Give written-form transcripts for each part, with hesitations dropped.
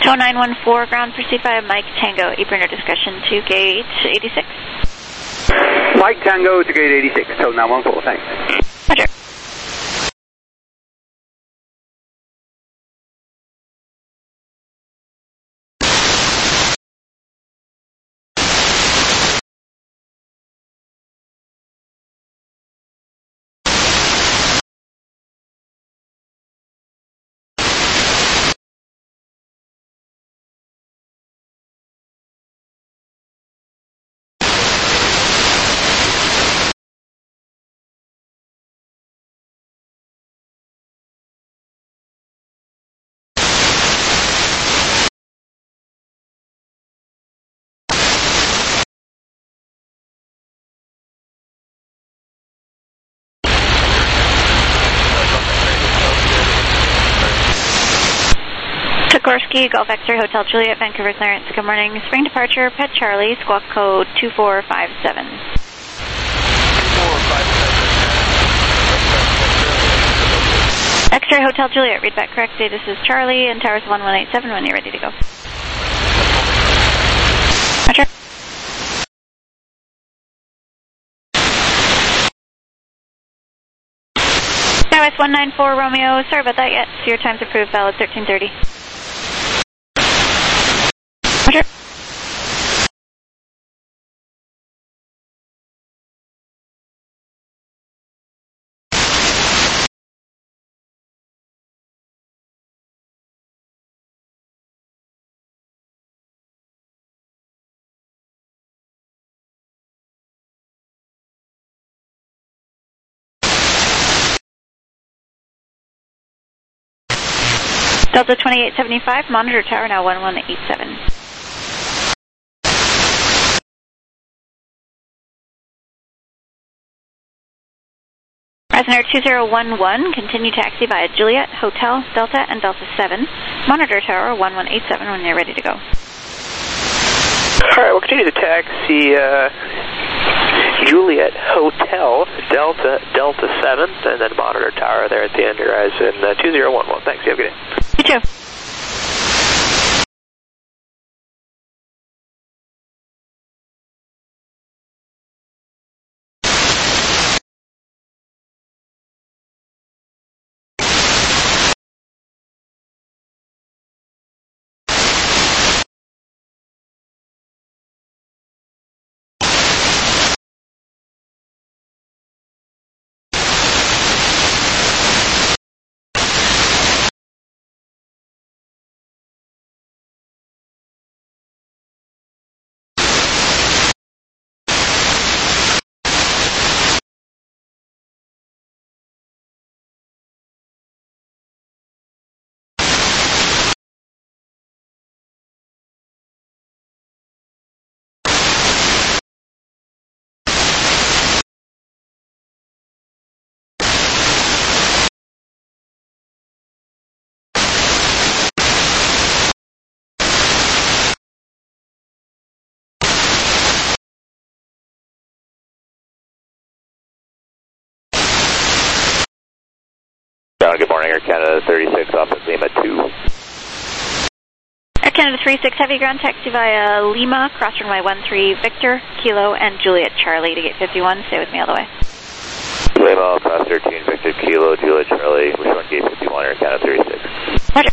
Go 914, ground pursued by Mike Tango, Eberner discretion to gate 86. Mike Tango to gate 86, tow 914, thanks. Roger. Sikorsky, Golf X-ray, Hotel Juliet, Vancouver clearance. Good morning. Spring departure, Pet Charlie, squawk code 2457. 2457. X-ray, Hotel Juliet, read back correctly. This is Charlie and towers 1187 when you're ready to go. Roger. Southwest 194 Romeo, sorry about that yet. So your time's approved, valid 1330. Roger. Delta 2875, monitor tower now 1187. Resonator 2011, continue taxi via Juliet, Hotel, Delta, and Delta 7. Monitor tower 1187 when you're ready to go. Alright, we'll continue to taxi Juliet, Hotel, Delta, Delta 7, and then monitor tower there at the end horizon 2011. Thanks, you have a good day. You too. Good morning, Air Canada 36, Office Lima 2. Air Canada 36, heavy ground taxi via Lima, cross runway 13, Victor, Kilo, and Juliet Charlie to gate 51. Stay with me all the way. Lima, cross 13, Victor, Kilo, Juliet Charlie, which one gate 51, Air Canada 36. Roger.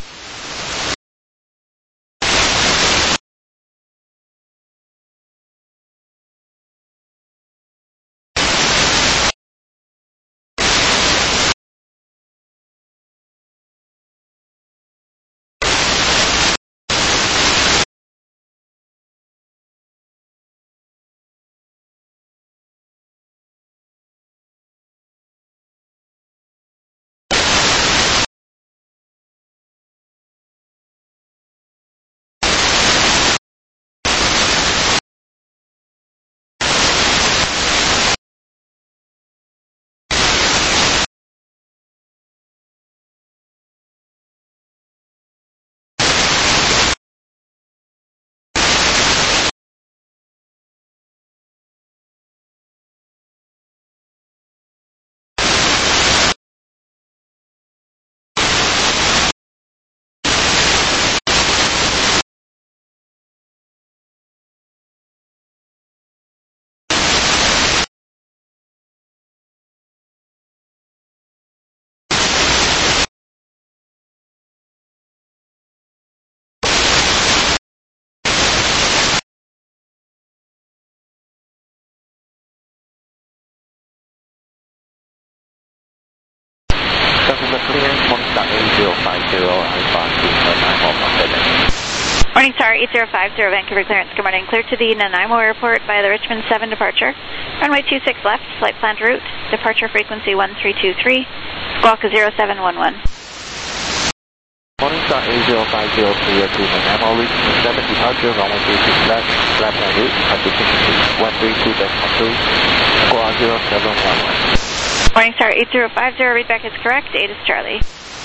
Alpha to Nanaimo, Montana. Morning Star 8050 Vancouver clearance. Good morning. Clear to the Nanaimo airport by the Richmond 7 departure. Runway 26 left, flight planned route. Departure frequency 1323. Squawk 0711. Morning Star 8050 clear to Nanaimo, Richmond 7 departure, runway 26 left, flight planned route. Departure frequency 132.2. Squawk 0711. Morning Star 8050, readback is correct. 8 is Charlie.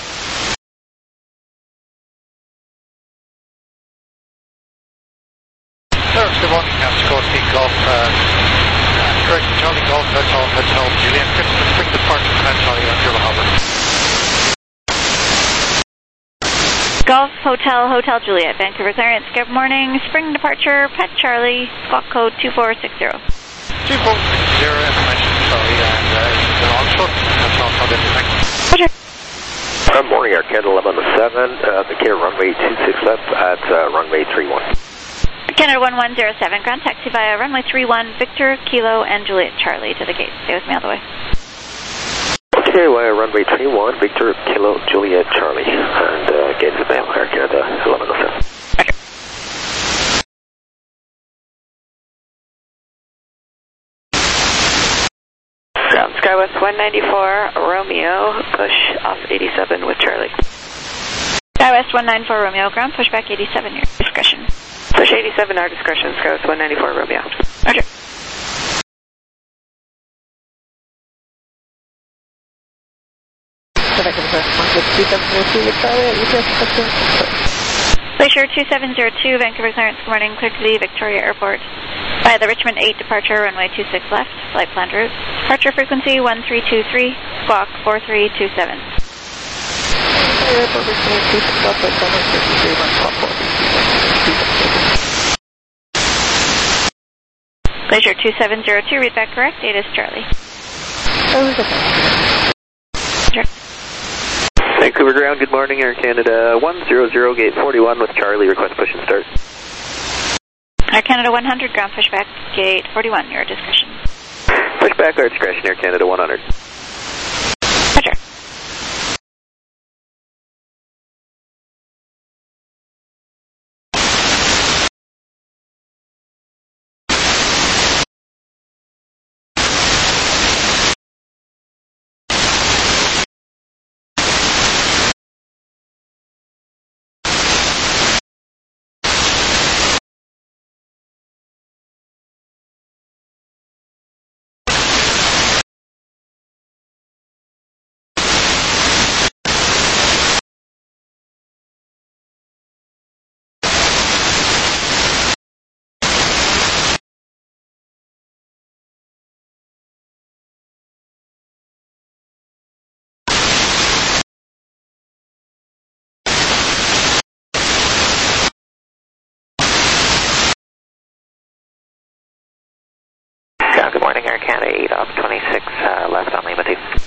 Service to 1, Scott Peak Golf, correct, Charlie Golf, Hotel, Juliet, Spring Departure, Charlie, Angela Harbor. Golf Hotel Juliet, Vancouver clearance. Good morning. Spring departure, Pet Charlie, squawk code 2460. 2460, information, sorry, and the onshore, that's all called in, thanks. Roger. Good morning, Air Canada 1107, the care runway 26 left at runway 31. Canada 1107, ground taxi via runway 31, Victor, Kilo, and Juliet Charlie to the gate. Stay with me all the way. Okay, via runway 31, Victor, Kilo, Juliet, Charlie, and gate to mail, Air Canada 1107. Roger. Ground Skywest 194, Romeo, push off 87 with Charlie. Skywest 194 Romeo, ground pushback 87, your discretion. Push 87, our discretion, Skywest 194 Romeo. Roger. Glacier 2702, Vancouver clearance, good morning, clear to the Victoria Airport. By the Richmond 8 departure, runway 26 left, flight planned route. Departure frequency 1323, squawk 4327. Glacier 2702, read back correct, 8 is Charlie. Sure. Vancouver ground, good morning, Air Canada 100, gate 41 with Charlie, request push and start. Air Canada 100, ground pushback, gate 41, your discretion. Pushback, our discretion, Air Canada 100. Roger. Good morning, Air Canada 8 off 26 left on Lima 2.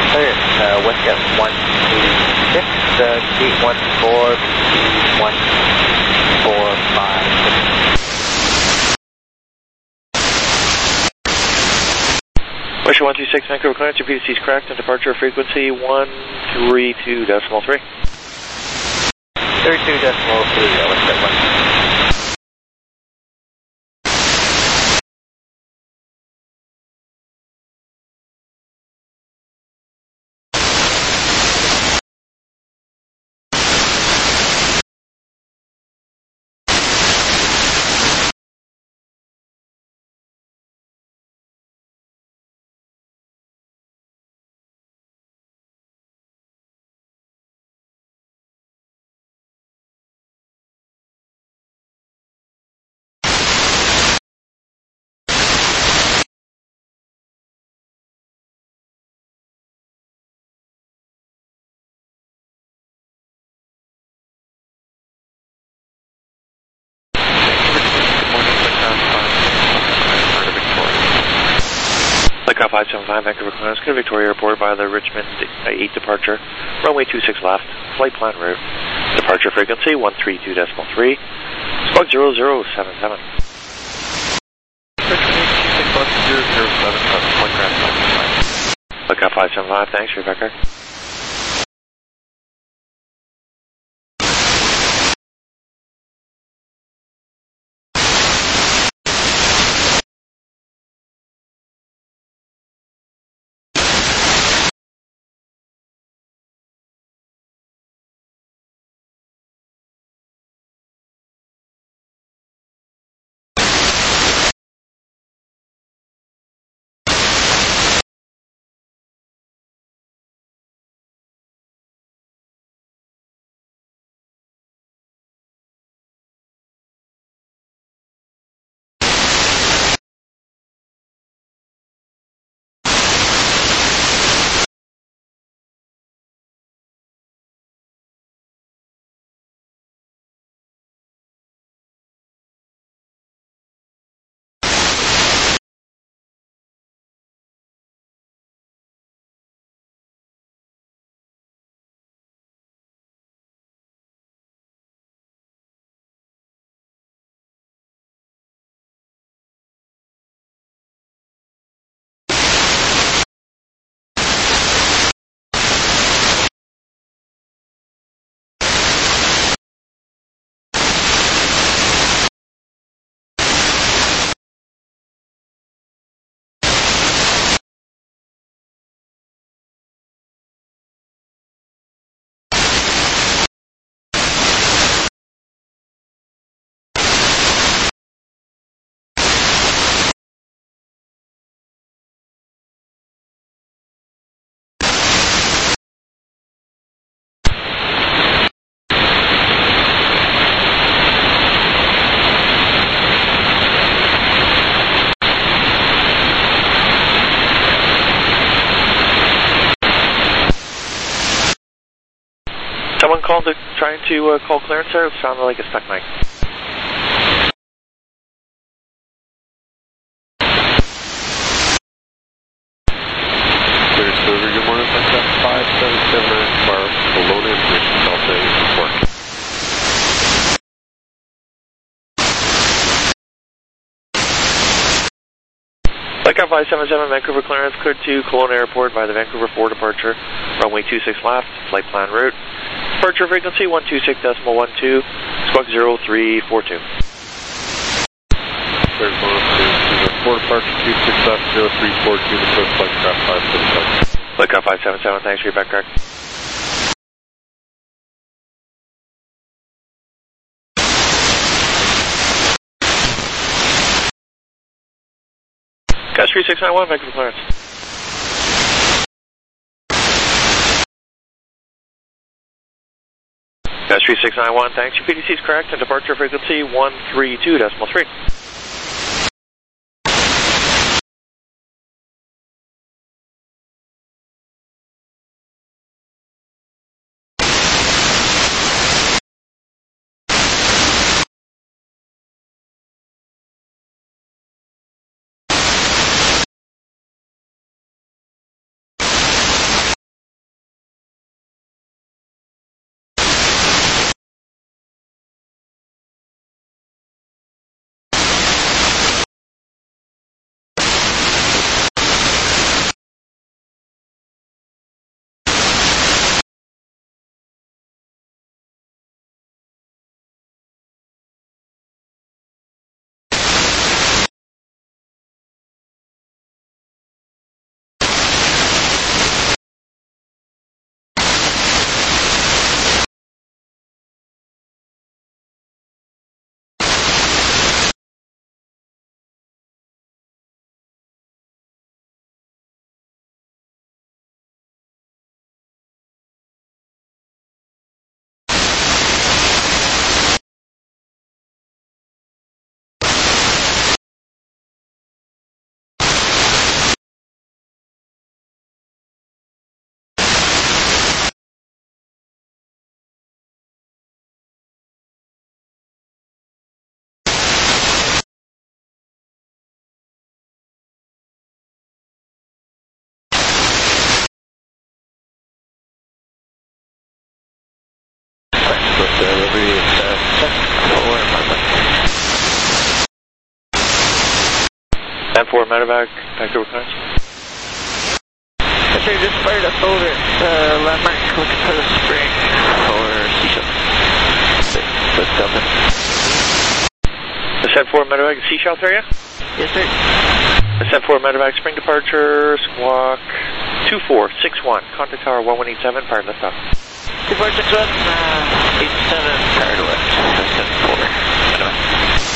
Clear, Westjet 126, gate 14, 1456. Westjet 126, Vancouver clearance, your PTC is correct, and departure frequency 132.3. 32.3, Westjet 126. Flight 575, Vancouver clearance, go to Victoria Airport by the Richmond 8 departure, runway 26 left, flight plan route, departure frequency 132.3, squawk 0077. Flight 575, thanks, Rebecca. Someone called trying to call clearance there. It sounded like a stuck mic. Clear Silver, good morning, Flight 577 bar, below the information, Delta report. Flight 577, Vancouver clearance, cleared to Kelowna Airport by the Vancouver 4 departure, runway 26 left, flight plan route. Departure frequency 126.12, squawk 0342. Clear to 4 departure, 26 left, 0342, the first flight craft 577. Flight 577, thanks for your back correct. Gas 3691, Vancouver clearance. Gas 3691, thanks. Your PTC is correct, and departure frequency 132.3. 10-4 medevac, Vancouver clearance. Yes, sir, just fired up over landmark, looking for the spring or seashell. Let's go. The 10-4 medevac, seashell area? Yes, sir. The 10-4 medevac, spring departure, squawk 2461, contact tower 1187, prior to liftoff. Departure 61, 87, prior to lift, 10-4 medevac.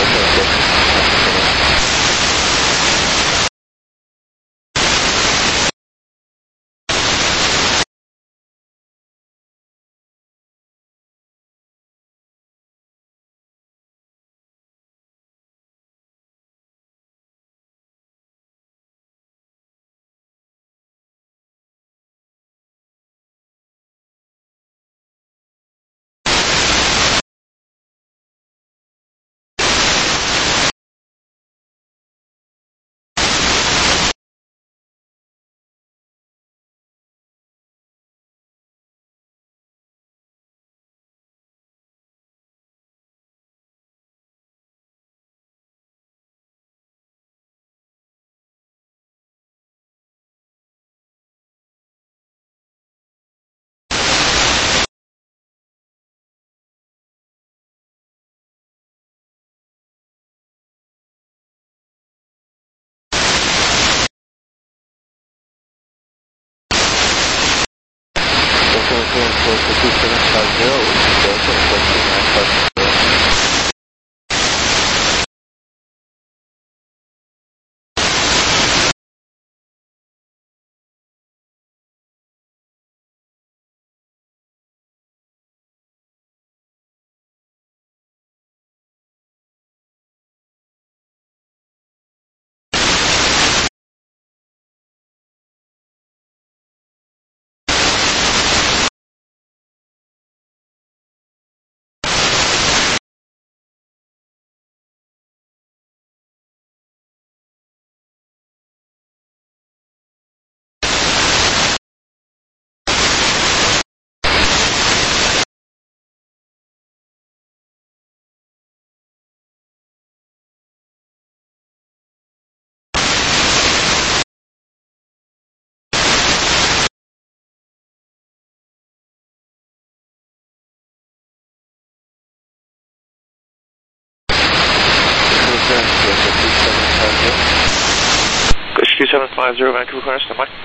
Push 2750, Vancouver clearance, stand by.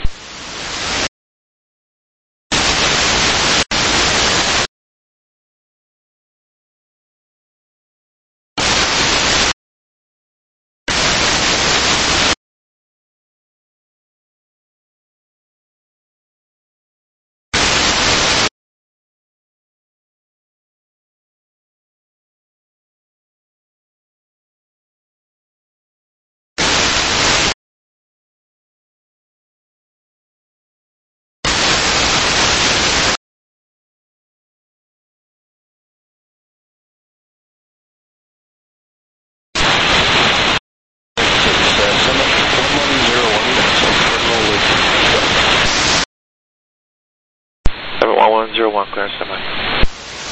Seven 1101, clearance, stand by.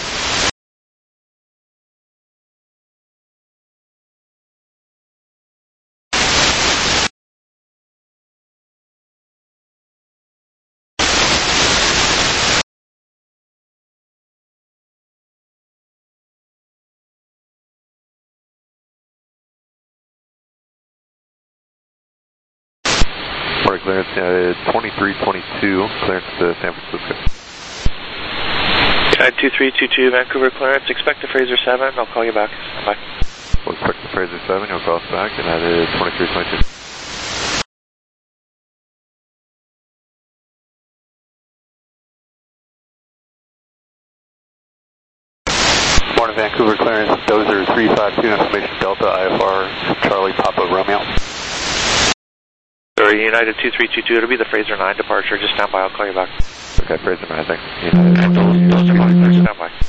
Morning clearance, 2322, clearance to San Francisco. United 2322, Vancouver clearance, expect a Fraser 7, I'll call you back. Bye. We'll expect the Fraser 7, you'll call us back, and that is 2322. Morning Vancouver clearance, Dozer 352, information Delta, IFR, Charlie Papa Romeo. Sorry, United 2322, it'll be the Fraser 9 departure, just stand by, I'll call you back. Okay, Fraser 9, thanks. United, stand by.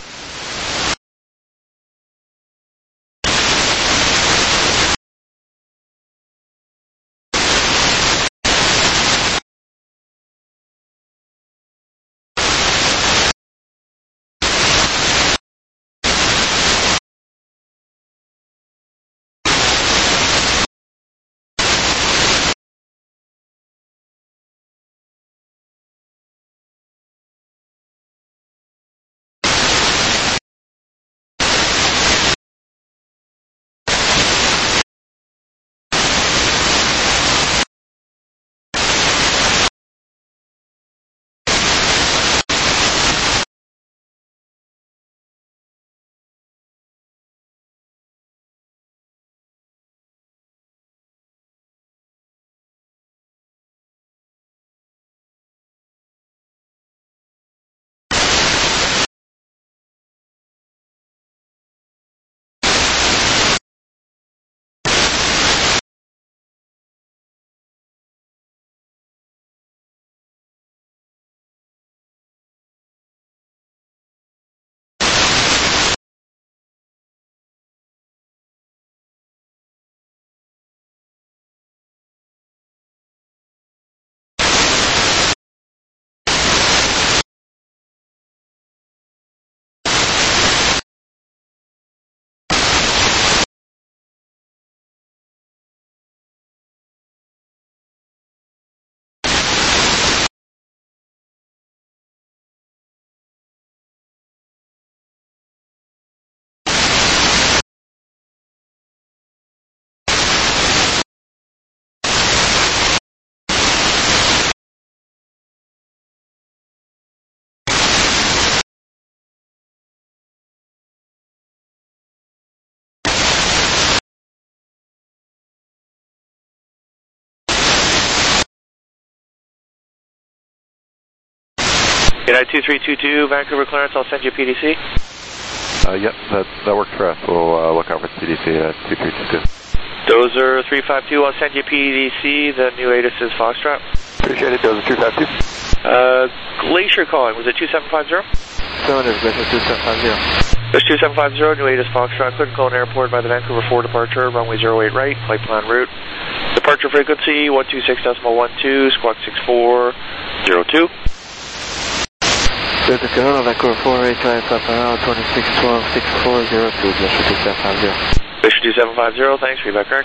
United 2322, Vancouver clearance, I'll send you a PDC. Yep, that works for us. We'll look out for the PDC at 2322. Dozer 352, I'll send you a PDC. The new ATIS is Foxtrot. Appreciate it, Dozer 352. Glacier calling, was it 2750? Seven is Glacier 2750. There's 2750, new ATIS Foxtrot, cleared Kelowna Airport by the Vancouver 4 departure, runway 08 right, flight plan route. Departure frequency 126.12, squawk 6402. Delta Kelowna, Vancouver 4, HI, flight plan route 2612, 6402, Glacier 2750. Glacier 2750, thanks, feedback correct.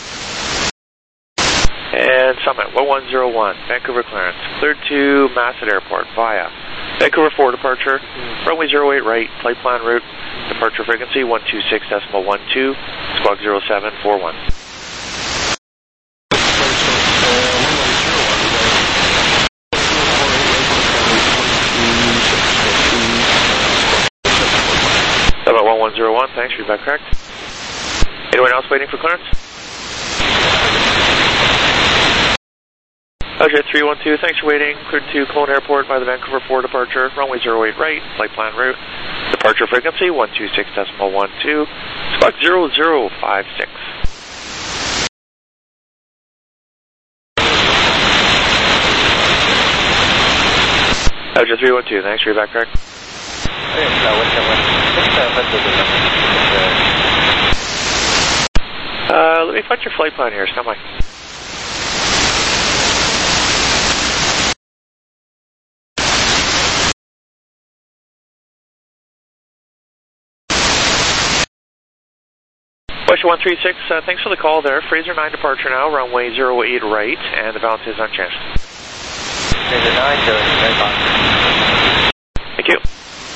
And Summit 1101, Vancouver clearance, cleared to Masset Airport via Vancouver 4 departure, runway 08 right, flight plan route, departure frequency 126.12, squawk 0741. Summit 1101, thanks, feedback correct. Anyone else waiting for clearance? Jet 312, thanks for waiting. Cleared to Kelowna Airport by the Vancouver 4 departure, runway 08 right, flight plan route, departure frequency 126.12, squawk 0056. Jet 312, thanks for your back correct. Let me find your flight plan here, stand by. Question 136, thanks for the call there. Fraser 9 departure now, runway 08 right, and the balance is unchanged. Fraser 9, very fine. Thank you.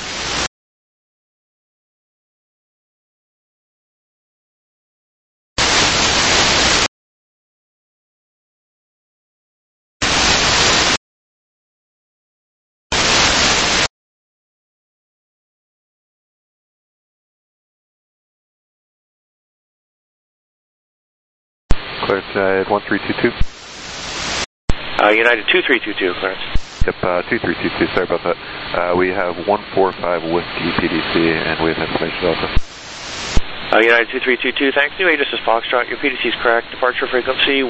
Clearance 1322. United 2322, clearance. Yep, 2322, sorry about that. We have 145 Whiskey PDC, and we have information Delta. United 2322, thanks. New ATIS is Foxtrot. Your PDC is correct. Departure frequency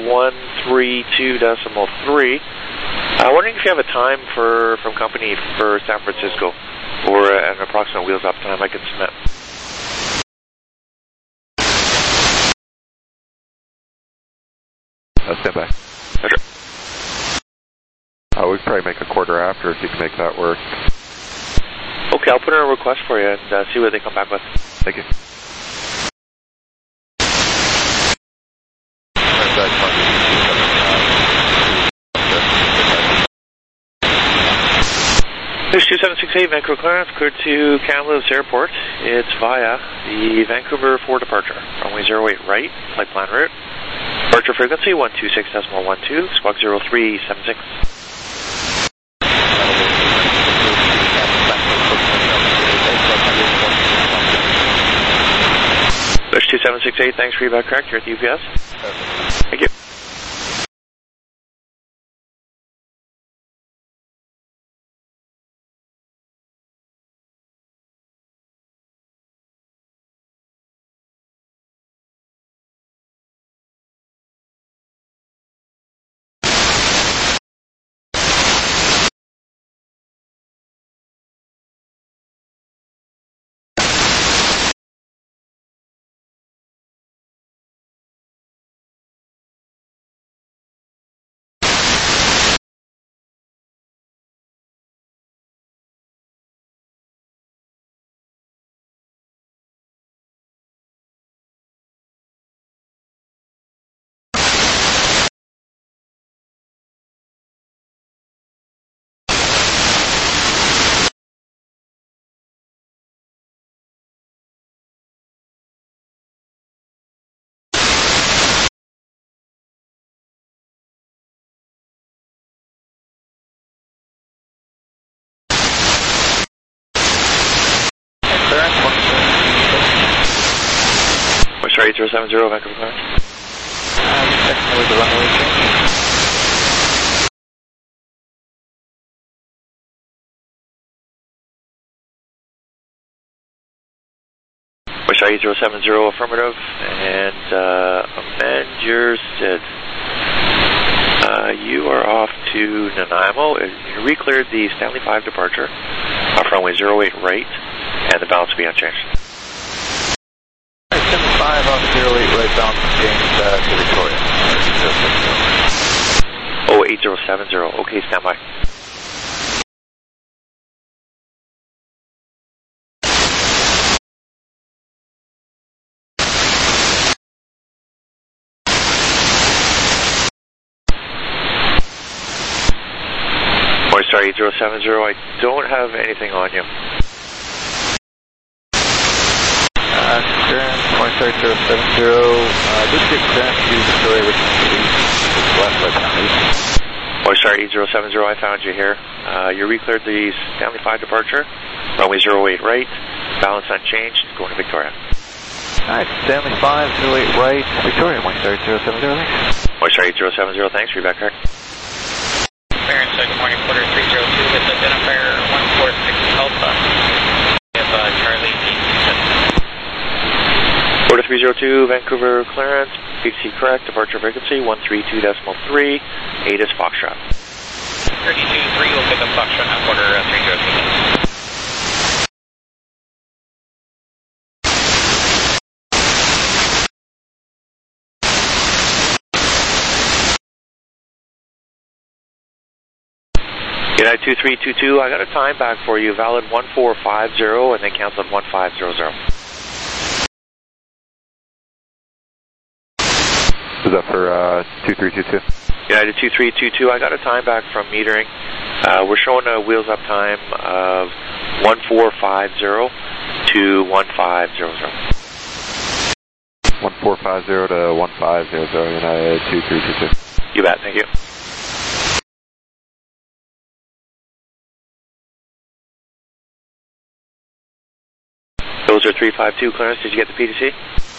132.3. Wondering if you have a time from company for San Francisco, or an approximate wheels up time I can submit. Stand by. Roger. We could probably make a quarter after if you can make that work. Okay, I'll put in a request for you and see what they come back with. Thank you. There's 2768 Vancouver clearance, cleared to Kamloops Airport. It's via the Vancouver 4 departure, runway 08 right, flight plan route. Departure frequency 126.12, squawk 0376. There's 2768, thanks for your back correct. You're at the UPS. Thank you. Sorry, 8070 Vancouver clearance. With the runway change. Sorry, 8070 affirmative, and amend your SID. You are off to Nanaimo. You re-cleared the Stanley 5 departure off runway 08 right, and the balance will be unchanged. Stanley 5 off 08 right, balance changed to Victoria. 8070, okay, stand by. Sorry, 8070, I don't have anything on you. Clearance, Morningstar 070, just get clearance to Victoria, which is left by pound 8. Sorry, 8070, I found you here. You re-cleared the Stanley 5 departure, runway 08 right, balance unchanged, going to Victoria. Alright, Stanley 5, 08 right, Victoria, Morningstar 070, thanks. Morningstar 8070, thanks, read back correct. Clearance, good morning, quarter 302 with identifier 146 Alpha. We have Charlie P27. Quarter 302, Vancouver clearance, PTC correct, departure frequency 132.3, 8 is Foxtrot. 32.3 will pick up Foxtrot on quarter 302. United 2322, I got a time back for you, valid 1450 and then canceled 1500. Is that for 2322? United 2322, I got a time back from metering. We're showing a wheels up time of 1450 to 1500. 1450 to 1500, United 2322. You bet, thank you. Those are 352 clearance. Did you get the PTC?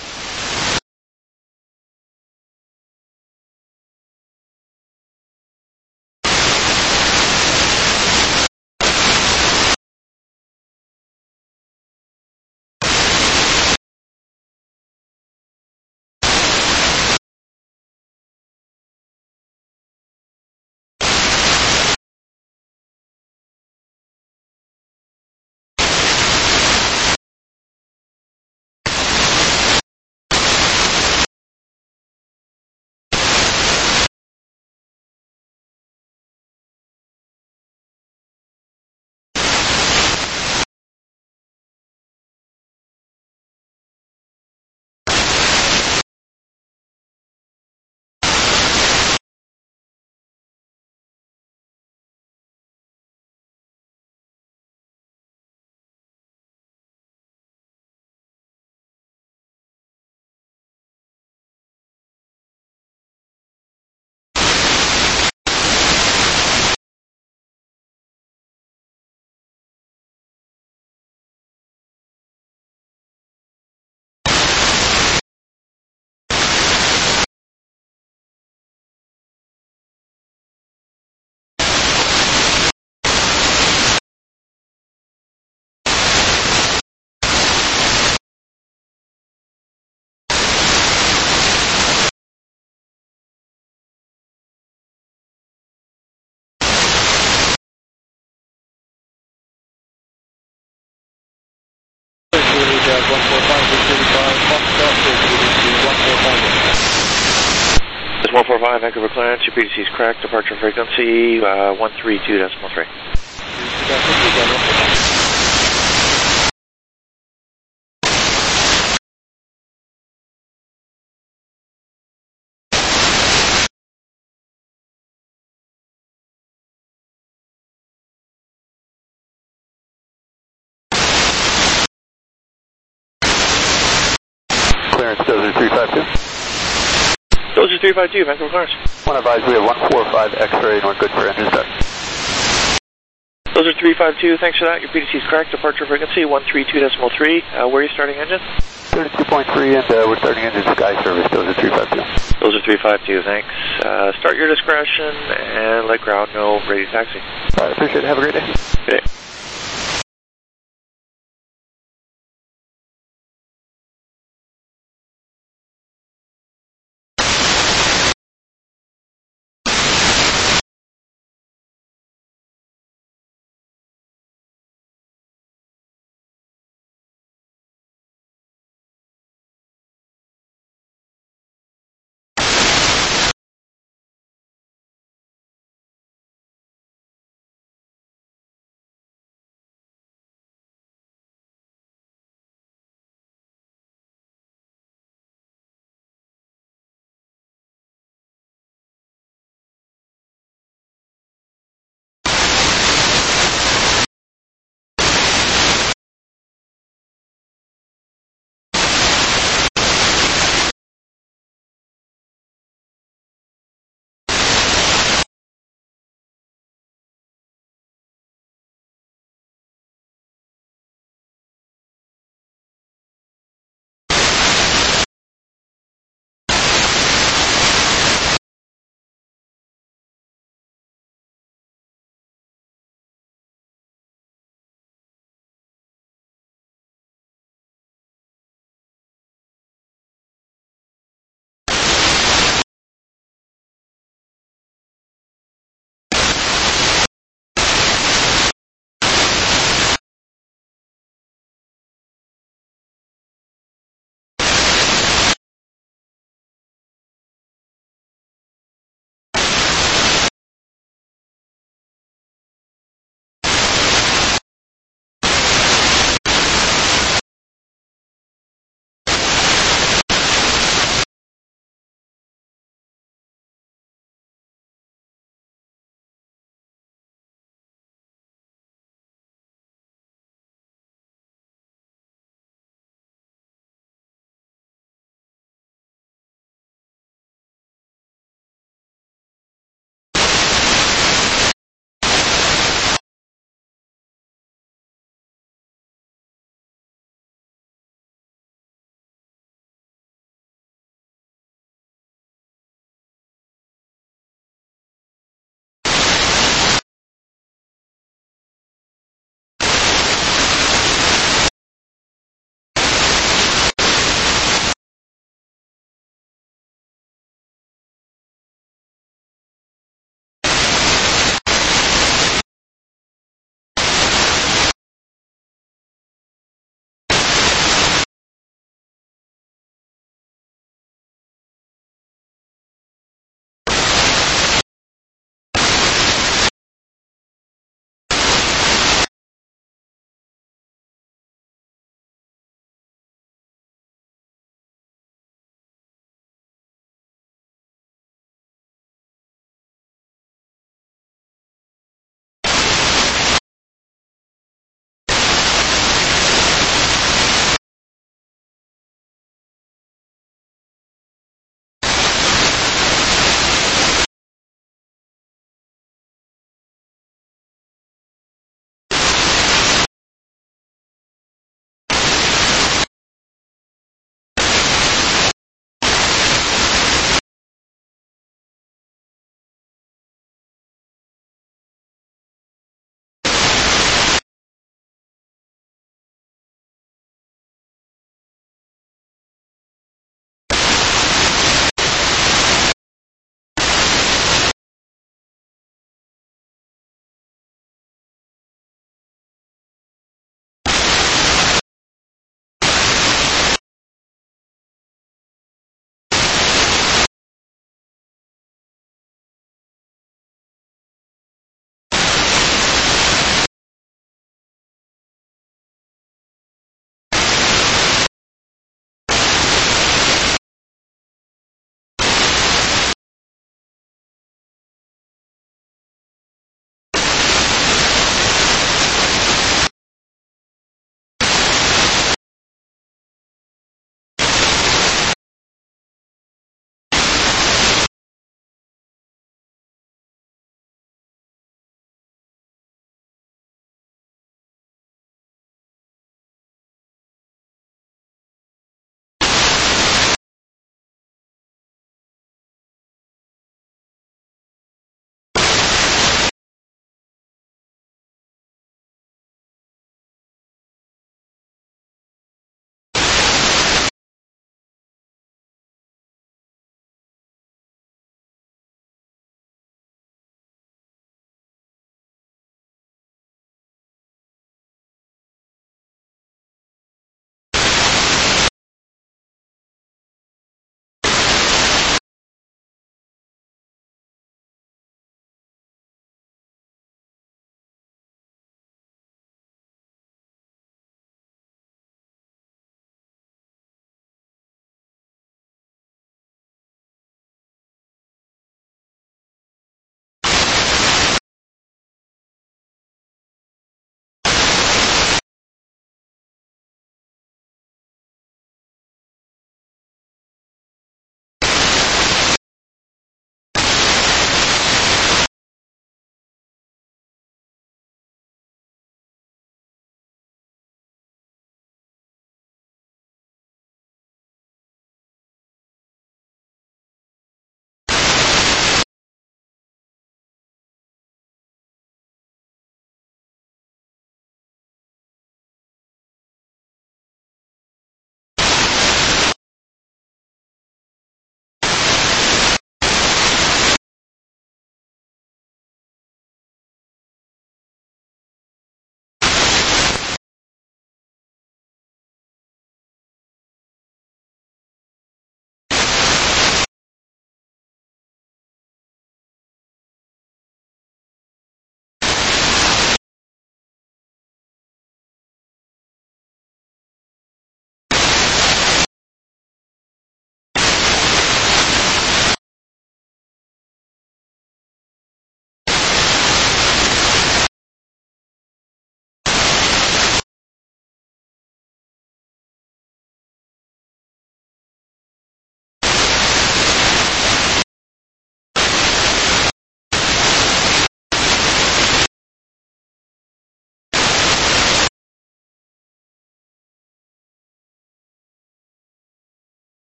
It's 145 Vancouver clearance, your PTC is correct, departure frequency 132.3. Clearance, Dozer 352. Dozer 352, Vancouver clearance. One advise, we have 145 X-ray, and we're good for engine start. Dozer 352, thanks for that. Your PTC is correct, departure frequency 132.3. Where are you starting engine? 32.3, and we're starting engine sky service, Dozer 352. Dozer 352, thanks. Start your discretion and let ground know, ready to taxi. All right, appreciate it. Have a great day. Good day.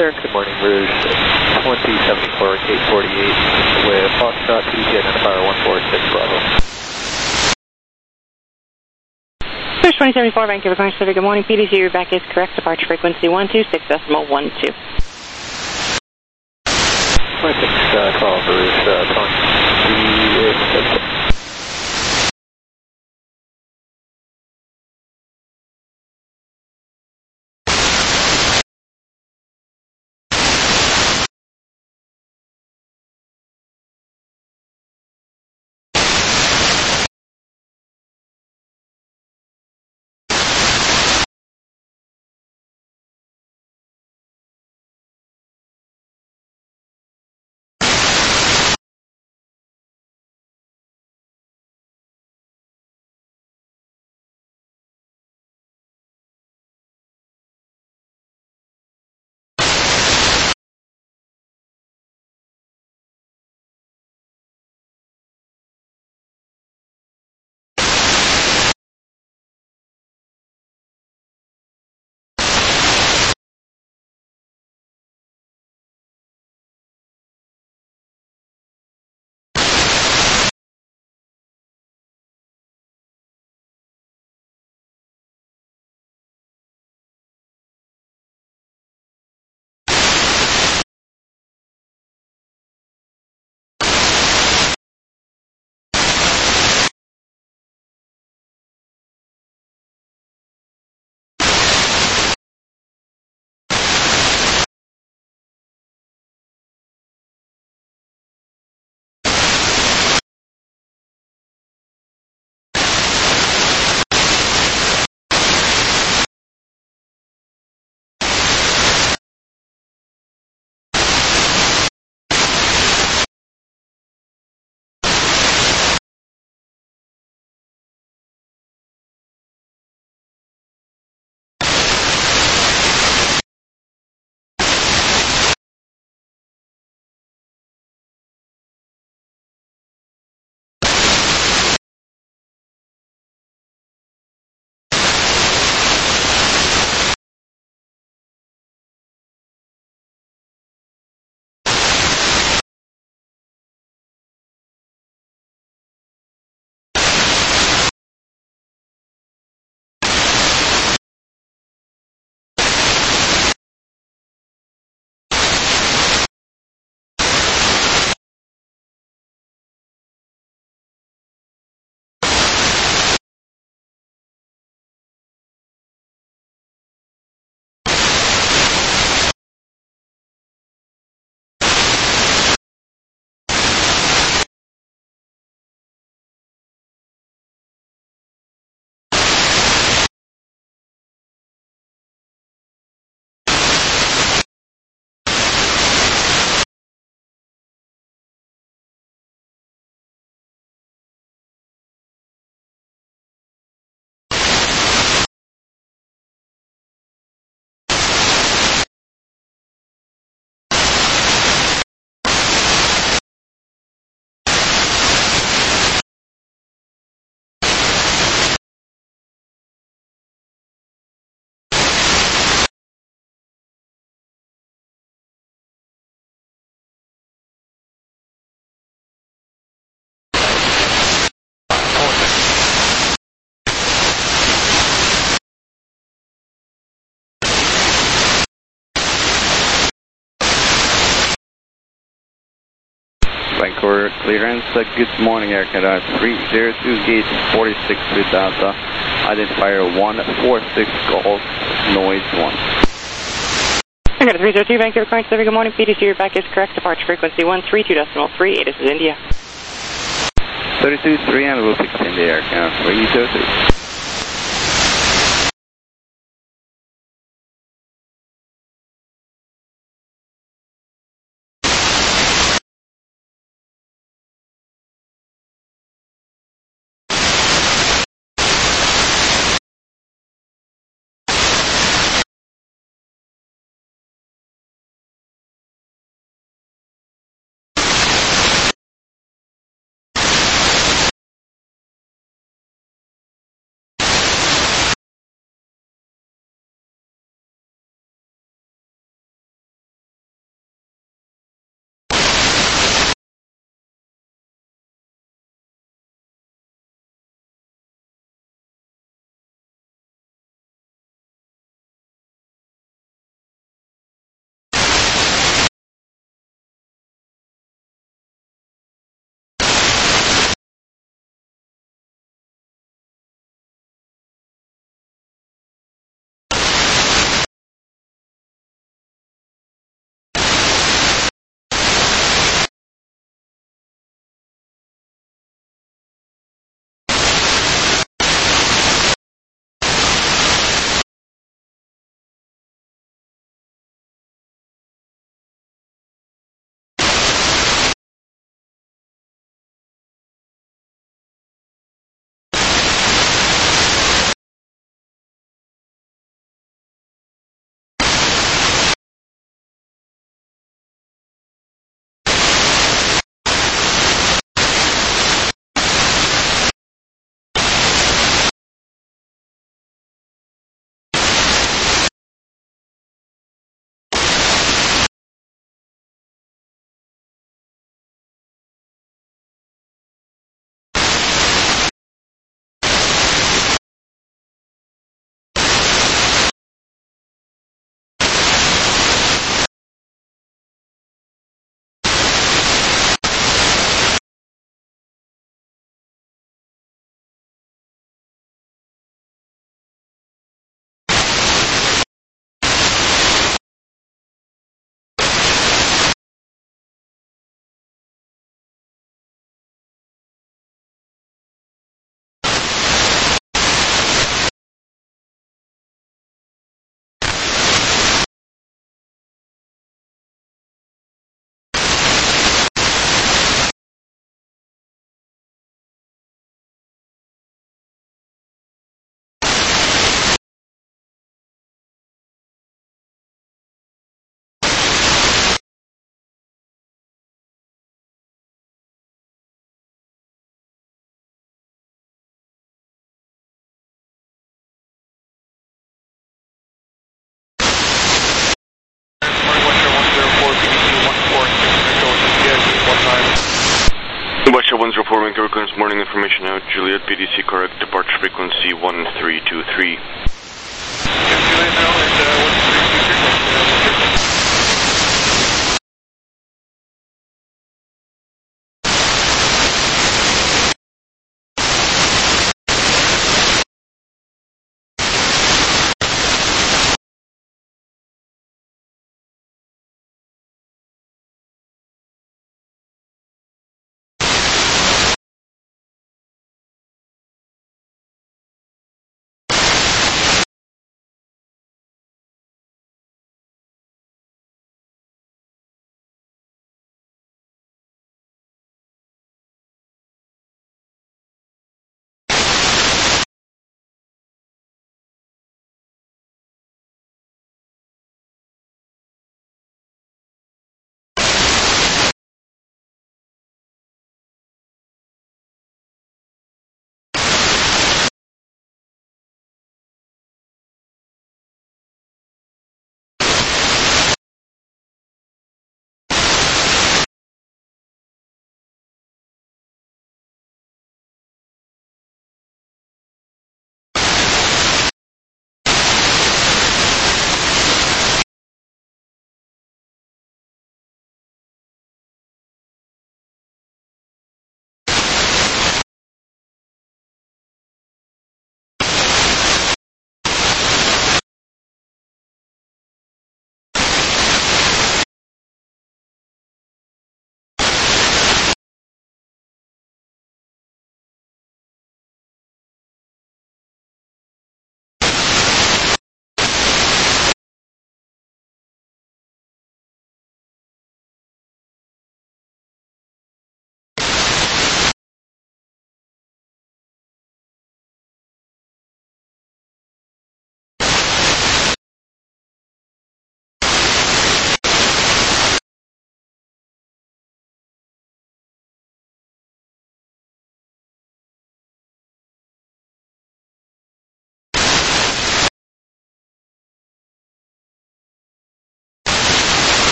Sir, good morning, Rouge 2074, Gate 48 with Foxtrot TC identifier 146 Bravo. Rouge 2074, Vancouver Clearance City, good morning, PDC, your back is correct, departure frequency 126.12. 26, 12, Rouge, telling the Vancouver clearance. Good morning, Air Canada 302, gate 46 with Delta. Identifier 146 Golf, noise 1. I got a 302, Vancouver Clearance City, good morning, PDC, your back is correct, departure frequency 132.38, this is India. 32-3 and we'll fix in the Air Canada 302. Westshore 104, Vancouver clearance, morning information out, Juliet, PDC correct, departure frequency 1323. Juliet now at 1323.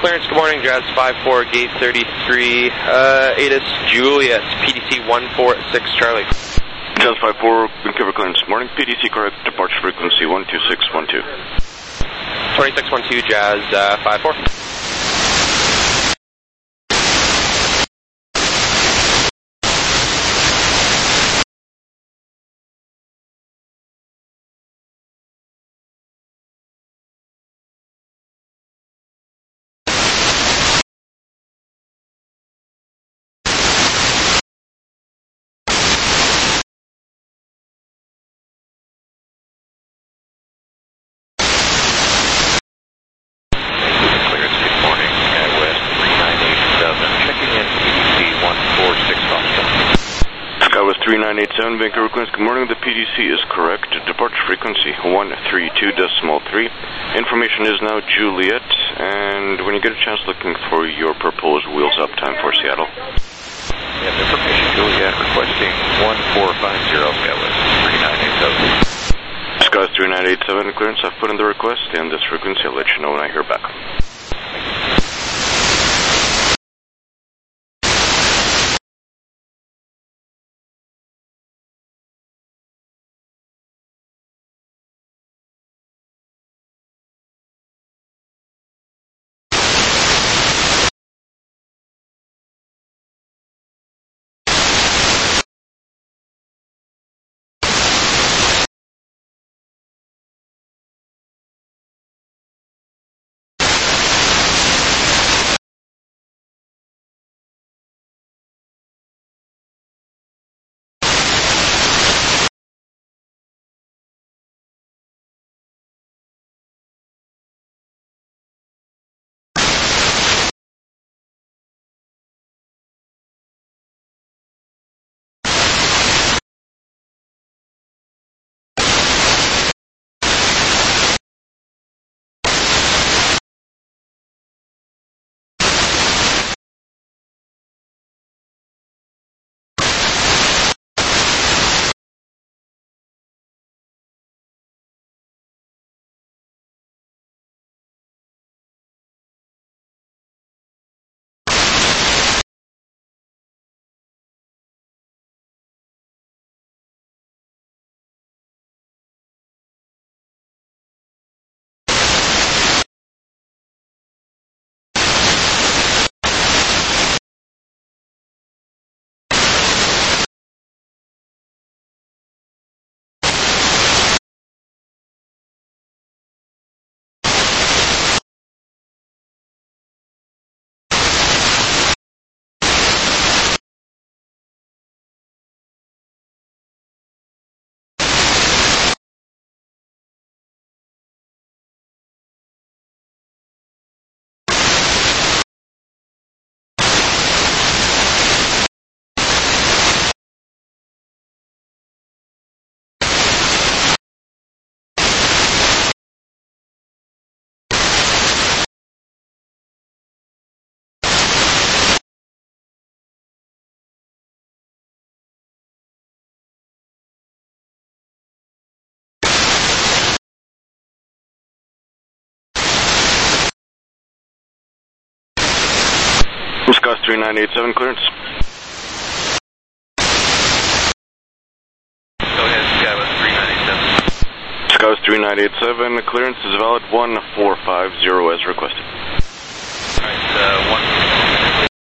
Clarence, good morning. Jazz 54, gate 33, ATIS Juliet, PDC 146 Charlie. Jazz 54, Vancouver Clarence, morning. PDC correct, departure frequency 12612. 2612, Jazz 54. Skywest 3987, Vancouver Clarence, good morning. The PDC is correct. Departure frequency 132.3. Information is now Juliet, and when you get a chance, looking for your proposed wheels up time for Seattle. Yes, information Juliet requesting 1450 Skywest 3987. Skywest 3987, Clarence, I've put in the request, and this frequency, I'll let you know when I hear back. Skywest 3987, Clarence. Go ahead, Skywest 3987. Skywest 3987, clearance is valid 1450 as requested. Alright, 1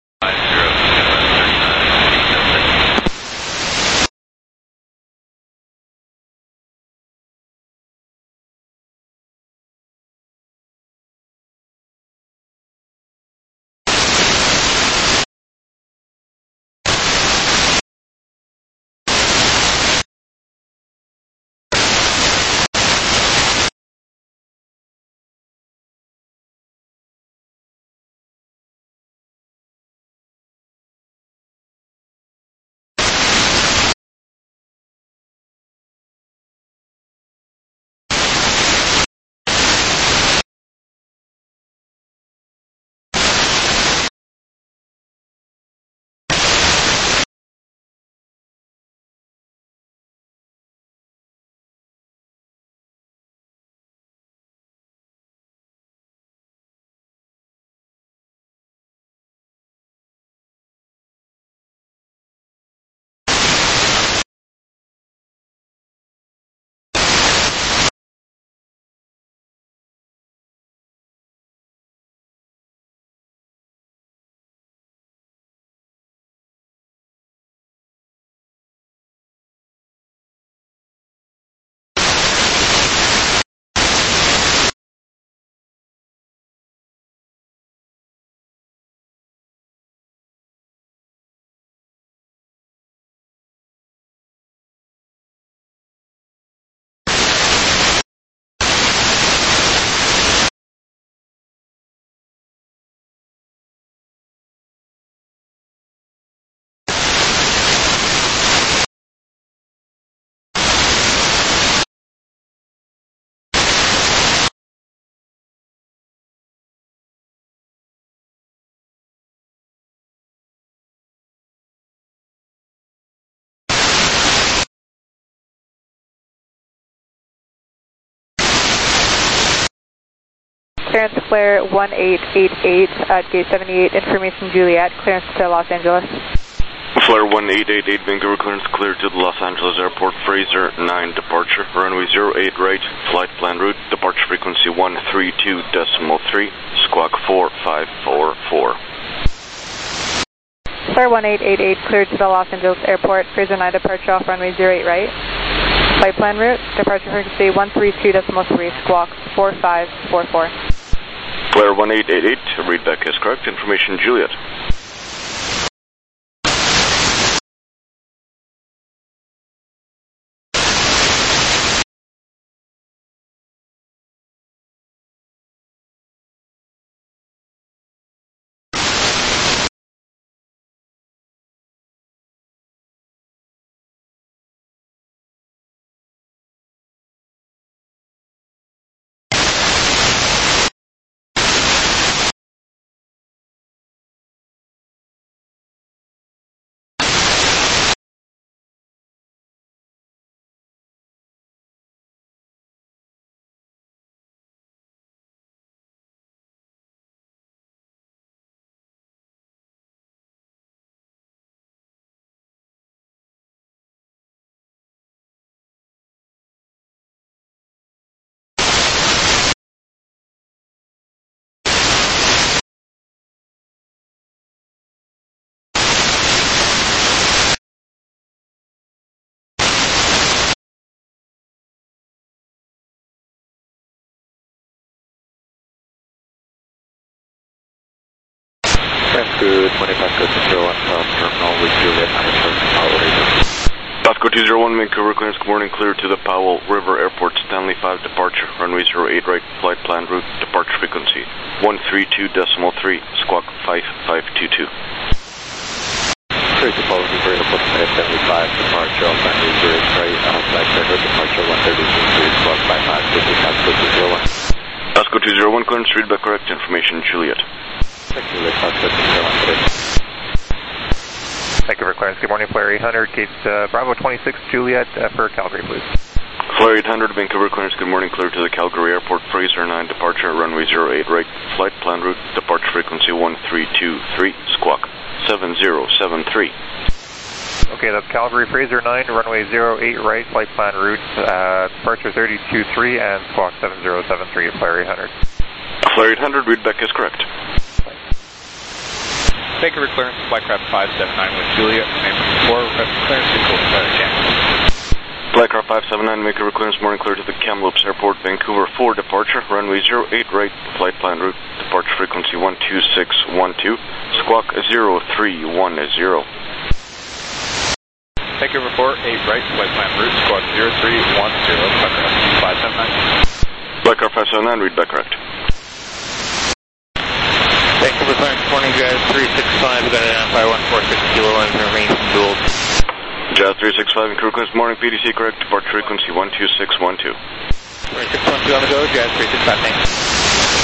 Clearance flare 1888 at gate 78, information Juliet, clearance to Los Angeles. Flare 1888, Vancouver clearance clear to the Los Angeles Airport, Fraser 9 departure, runway 08 right, flight plan route, departure frequency 132.3, squawk 4544. Flare 1888, cleared to the Los Angeles Airport, Fraser 9 departure off runway 08 right, flight plan route, departure frequency 132.3, squawk 4544. Flare 1888, readback is correct, information Juliet. Good morning, Pasco 201, terminal with Juliet, Pasco 201, Vancouver clearance, good morning, clear to the Powell River Airport, Stanley 5 departure, runway 08 right, flight plan route, departure frequency 132.3, squawk 5522. Clear to Powell River Airport, Stanley 5 departure, runway 08 right, flight plan route, departure 132.3, squawk 5522, Pasco 201. Pasco 201, clearance, readback correct, information Juliet. Thank you, Pasco 201. Thank you for clearance. Good morning, Flare 800, gate Bravo 26, Juliet, for Calgary, please. Flare 800, Vancouver clearance, good morning, clear to the Calgary Airport, Fraser 9 departure, runway 08 right, flight plan route, departure frequency 1323, squawk 7073. Okay, that's Calgary, Fraser 9, runway 08 right, flight plan route, departure 323 and squawk 7073, Flare 800. Flare 800, readback is correct. Vancouver clearance, Flycraft 579 with Juliet, name 4, clearance to Kamloops. Flycraft 579, Vancouver clearance, morning clear to the Kamloops Airport, Vancouver 4 departure, runway 08 right, flight plan route, departure frequency 12612, squawk 0310. Vancouver 4, 8 right, flight plan route, squawk 0310, Flycraft 579. Flycraft 579, readback correct. Vancouver clearance, morning, Jazz 365, we got to identify 146 kilo and remain dual. Jazz 365, Vancouver clearance, morning, PDC correct, departure frequency 12612. 2612 on the go, Jazz 365, thanks.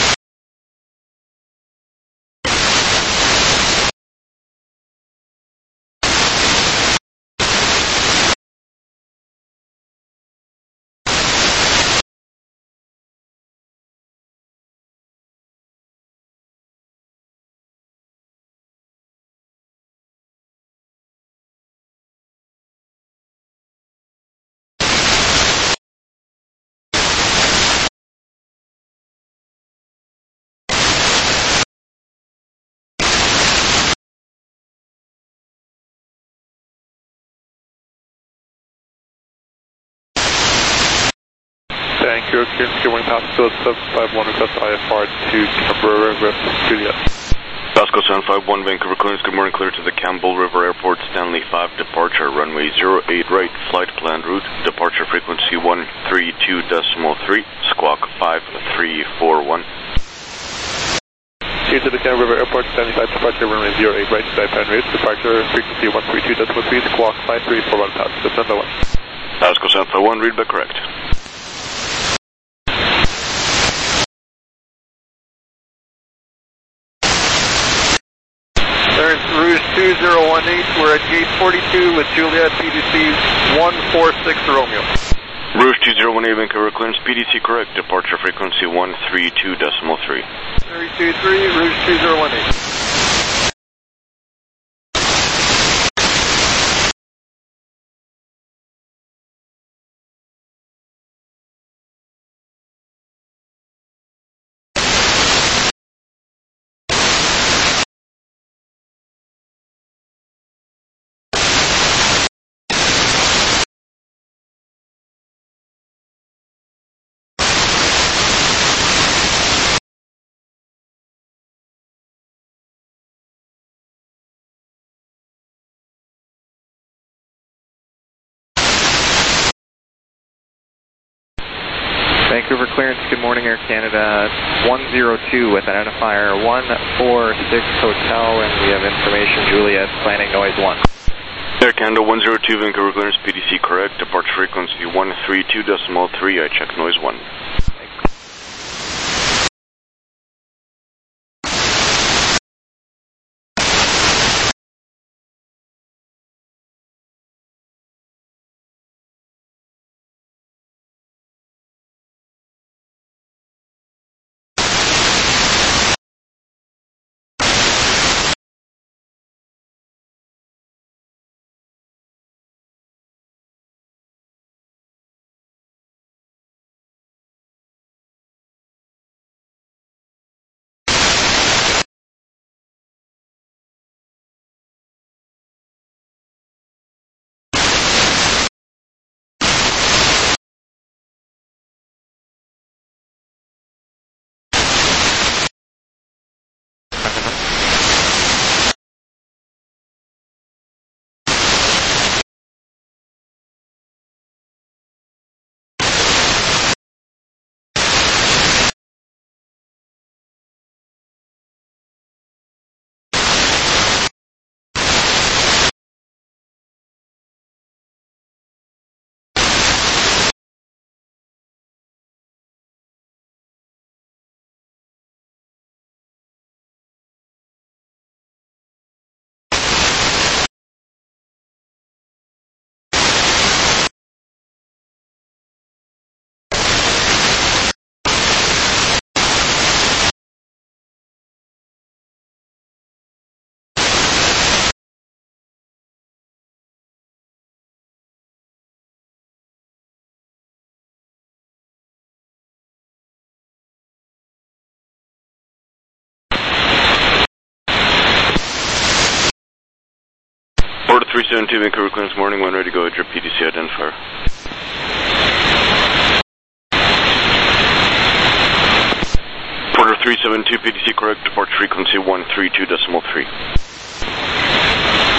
Vancouver, good morning, Pasco 751, request IFR to Canberra River, Juliet. Pasco 751, Vancouver clearance, good morning, clear to the Campbell River Airport, Stanley 5 departure, runway 08 right, flight plan route, departure frequency 132.3, squawk 5341. Here to the Canberra River Airport, Stanley 5 departure, runway 08 right, flight plan route, departure frequency 132.3, squawk 5341, Pasco 751. Pasco 751, readback correct. Rouge 2018, we're at gate 42 with Juliet, PDC 146 Romeo. Rouge 2018 Vancouver clearance, PDC correct, departure frequency 132.3. 323, Rouge 2018. Vancouver clearance, good morning Air Canada, 102 with identifier 146 Hotel, and we have information Juliet, planning noise 1. Air Canada 102 Vancouver clearance, PDC correct, departure frequency 132.3, I check noise 1. Order 372 Vancouver clearance, morning, when ready to go at your PDC identifier. Order 372 PDC correct, departure frequency 132.3.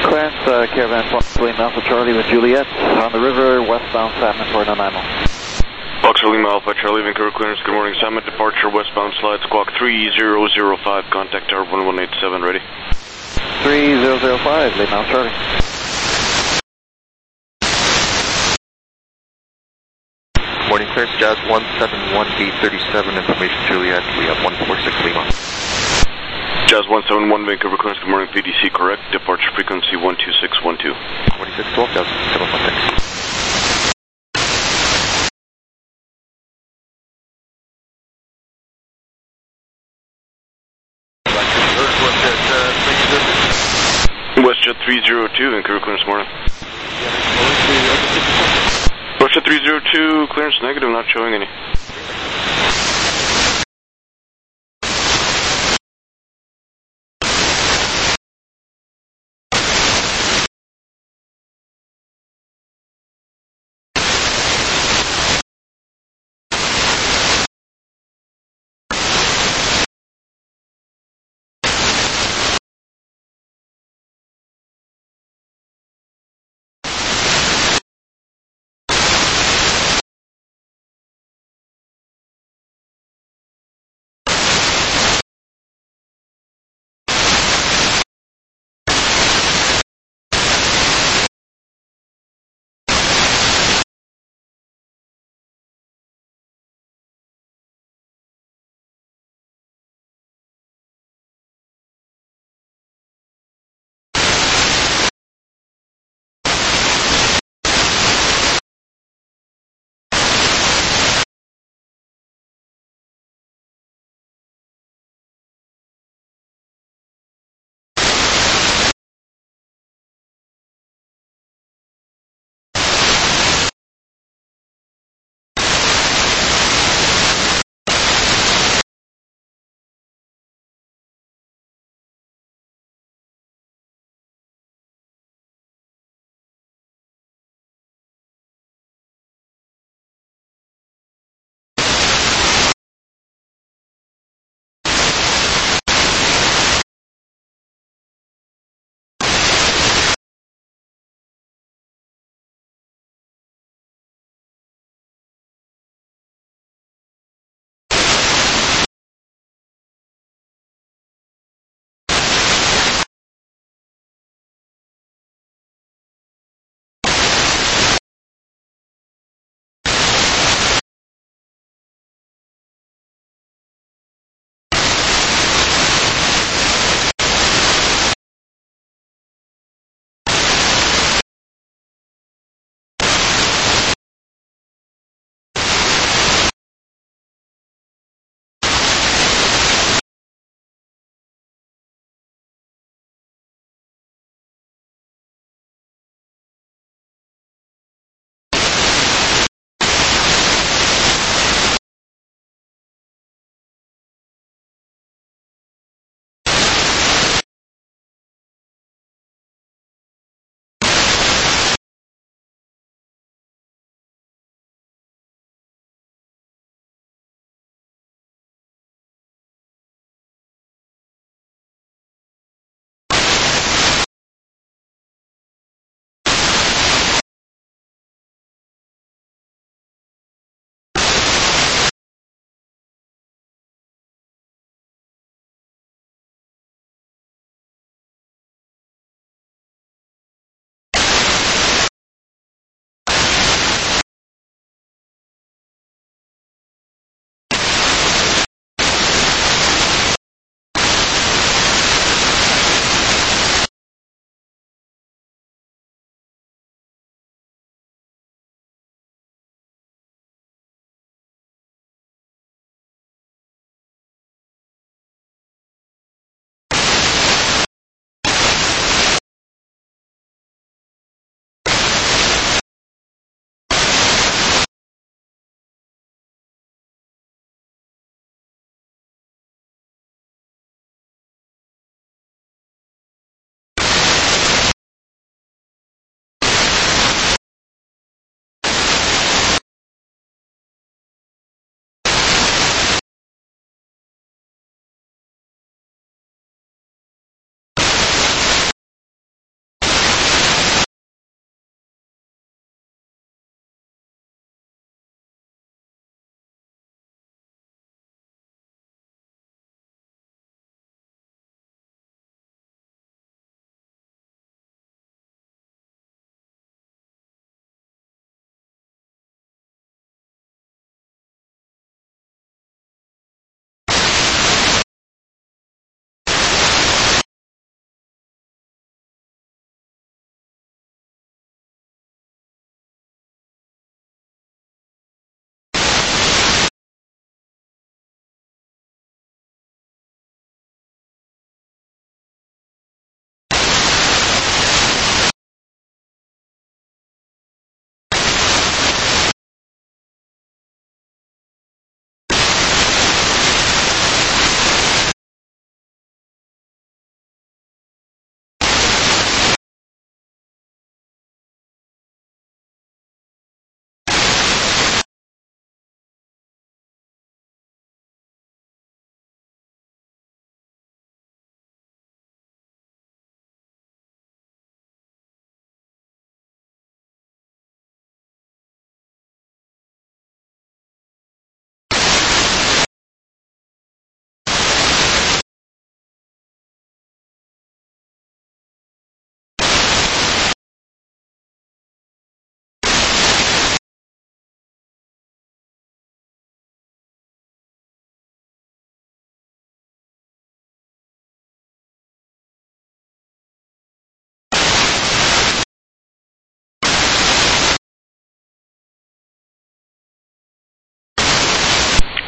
Clearance, Caravan Foxtrot Lima Alpha Charlie with Juliet on the river, westbound Salmon for Nanaimo. Foxtrot Lima Alpha Charlie, Vancouver clearance. Good morning, Salmon departure, westbound slide, squawk 3005, contact tower 1187, ready? 3005, Lima Alpha Charlie. Morning, clearance, Jazz 171-837, information Juliet, we have 146 Lima. Jazz 171, Vancouver clearance, good morning, PDC correct, departure frequency 12612. 2612, Jazz 716. WestJet 302, Vancouver clearance, morning. WestJet 302, clearance negative, not showing any.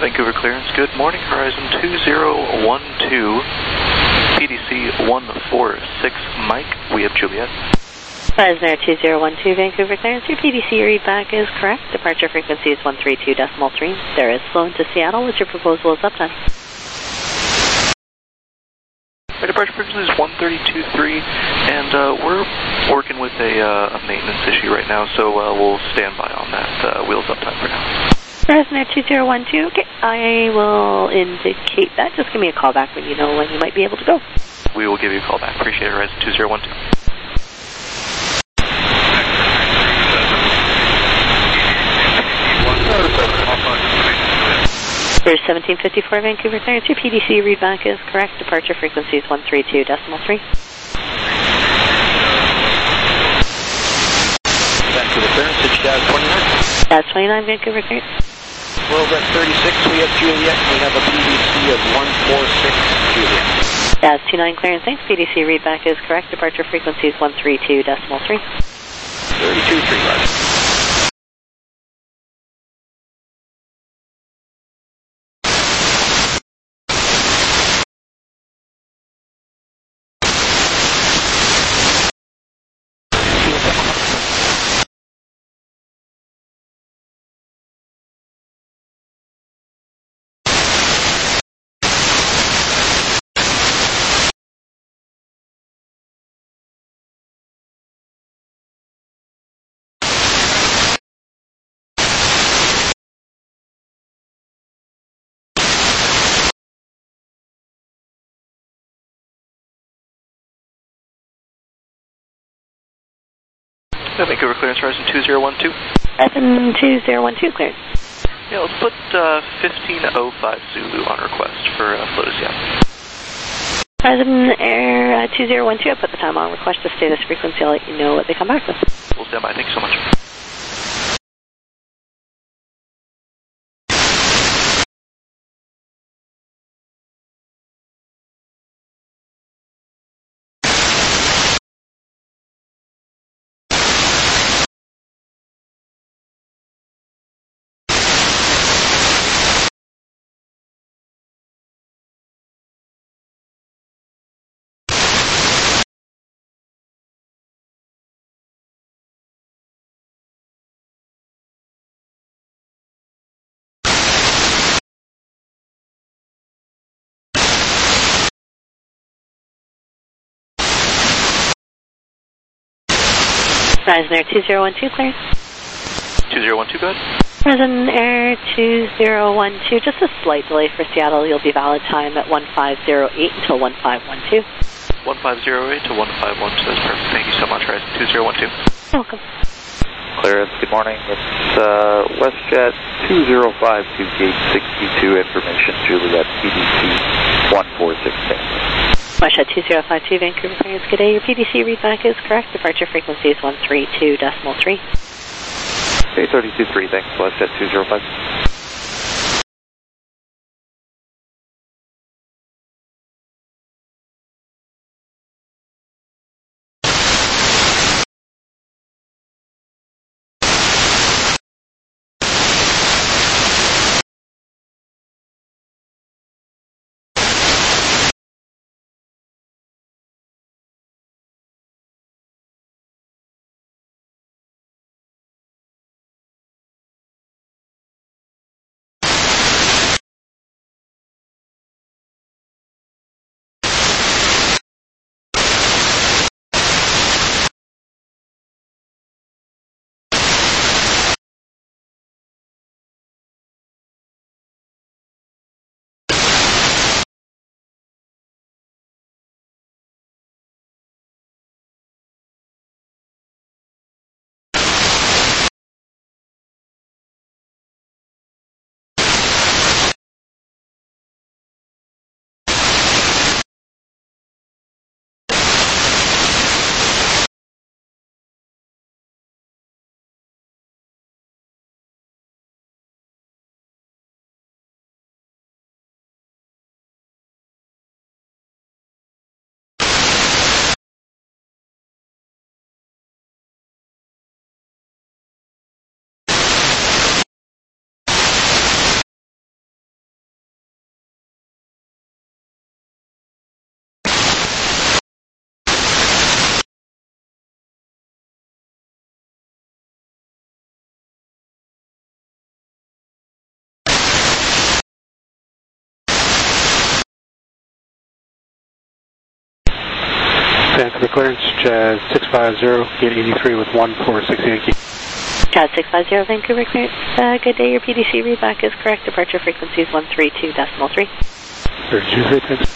Vancouver clearance, good morning, Horizon 2012, PDC 146 Mike, we have Juliet. Horizon Air 2012, Vancouver clearance, your PDC readback is correct. Departure frequency is 132.3. There is flown to Seattle. What's your proposal is uptime? Our departure frequency is 132.3, and we're working with a maintenance issue right now, so we'll stand by on that wheels uptime for now. Horizon Air 2012, okay, I will indicate that. Just give me a call back when you know when you might be able to go. We will give you a call back. Appreciate it, Horizon 2012. For 1754 Vancouver clearance, your PDC readback is correct. Departure frequency is 132.3. Vancouver clearance, it's Jazz 29. Jazz 29 Vancouver clearance. We're over at 36, we have Juliet, we have a PDC of 146 Juliet. Jazz 29 clearance, thanks. PDC readback is correct. Departure frequency is 132.3. 32.3, right. Vancouver clearance, Horizon 2012. Horizon 2012 clearance. Yeah, let's put 1505 Zulu on request for flow to Seattle. Horizon Air 2012, I put the time on request to stay this frequency. I'll let you know what they come back with. We'll stand by. Thank you so much. Horizon Air 2012 clearance. 2012, go ahead. Horizon Air 2012, just a slight delay for Seattle. You'll be valid time at 1508 until 1512. 1508 to 1512, that's perfect. Thank you so much, Horizon 2012. Welcome. Clearance, good morning. It's WestJet 2052, gate 62, information, Juliet, PDC 146. WestJet 2052, Vancouver clearance, good day. Your PDC readback is correct. Departure frequency is 132.3. Okay, 32.3, thanks, WestJet 205. Vancouver clearance, Jazz 650, gate 83 with 146 Yankee. Jazz 650, Vancouver clearance. Good day, your PDC readback is correct. Departure frequency is 132.3. 32.3, thanks.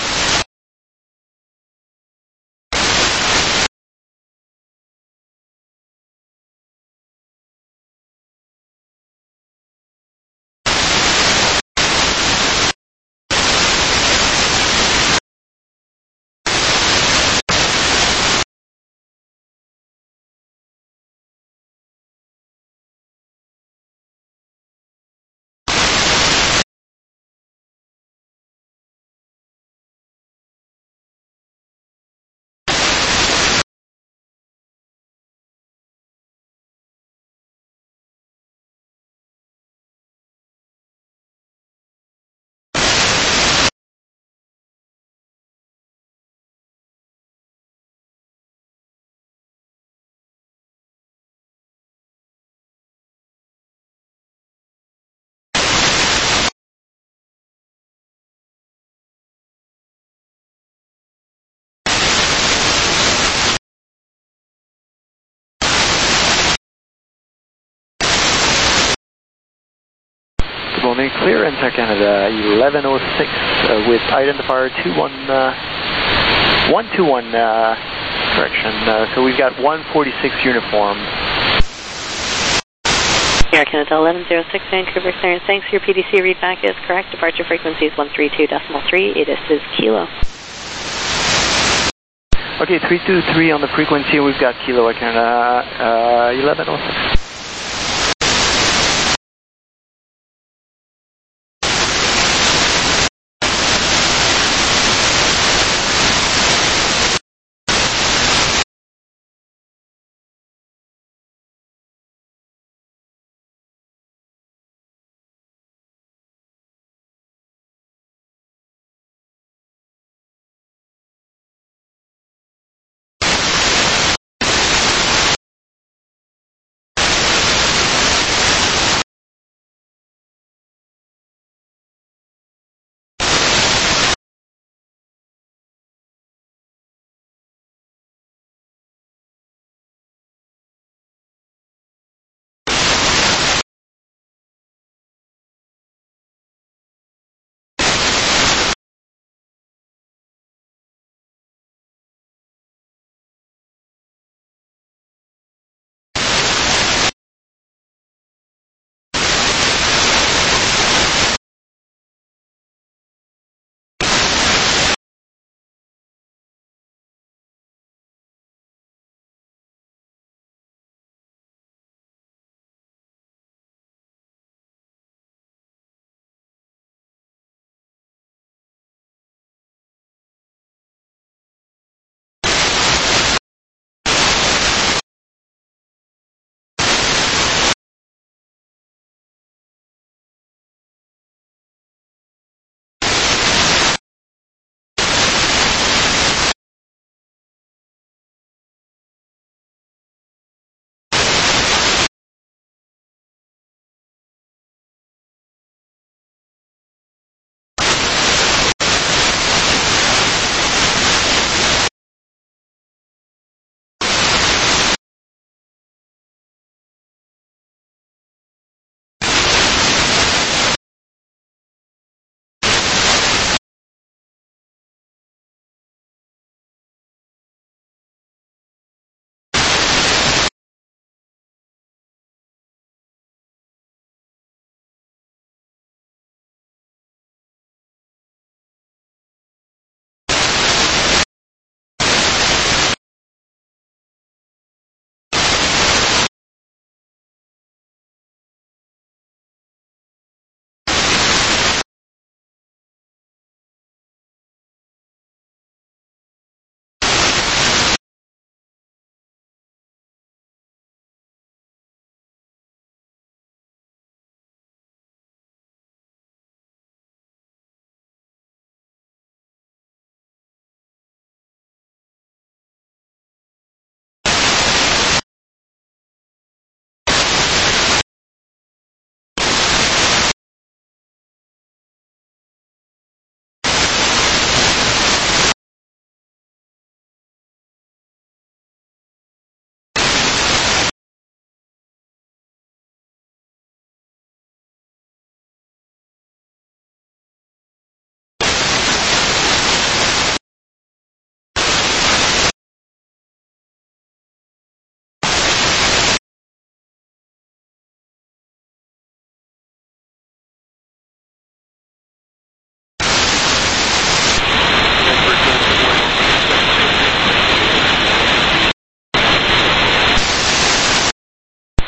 Morning, clear, Enter Canada 1106 with identifier 121 correction. So we've got 146 uniform. Air Canada 1106 Vancouver clearance. Thanks. Your PDC readback is correct. Departure frequency is 132.3. ATIS is Kilo. Okay, 323 on the frequency. We've got Kilo Air Canada 1106.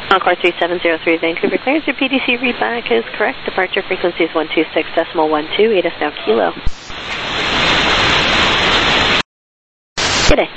Encore 3703 Vancouver clearance. Your PDC readback is correct. Departure frequency is 126.12. 8 is now kilo. Good day.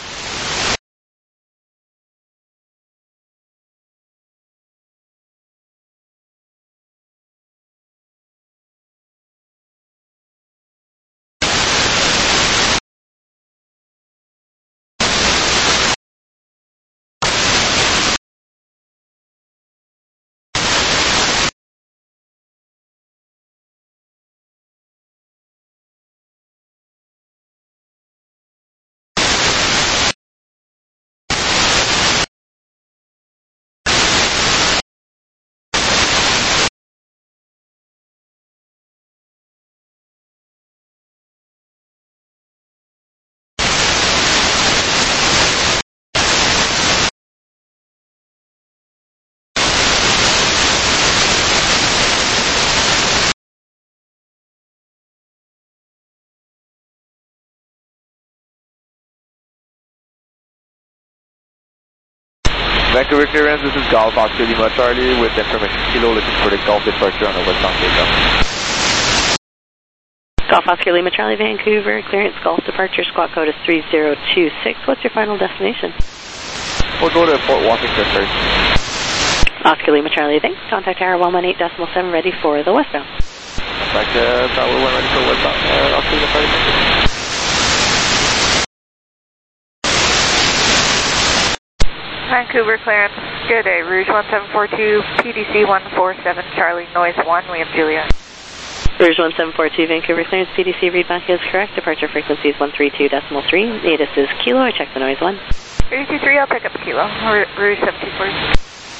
Vancouver clearance, this is Golf Oscar Lima Charlie with information Kilo looking for the Golf departure on the westbound takeoff. Golf Oscar Lima Charlie, Vancouver, clearance Golf departure, squawk code is 3026. What's your final destination? We'll go to Fort Washington first. Oscar Lima Charlie, thanks. Contact tower 118.7 ready for the westbound. Back to tower 1 ready for westbound. Oscar Lima Charlie. Vancouver clearance. Good day. Rouge 1742, PDC 147, Charlie, noise 1, we have Juliet. Rouge 1742, Vancouver clearance, PDC readback is correct. Departure frequency is 132.3. ATIS is kilo. I check the noise 1. 323, I'll pick up kilo. Rouge 1742.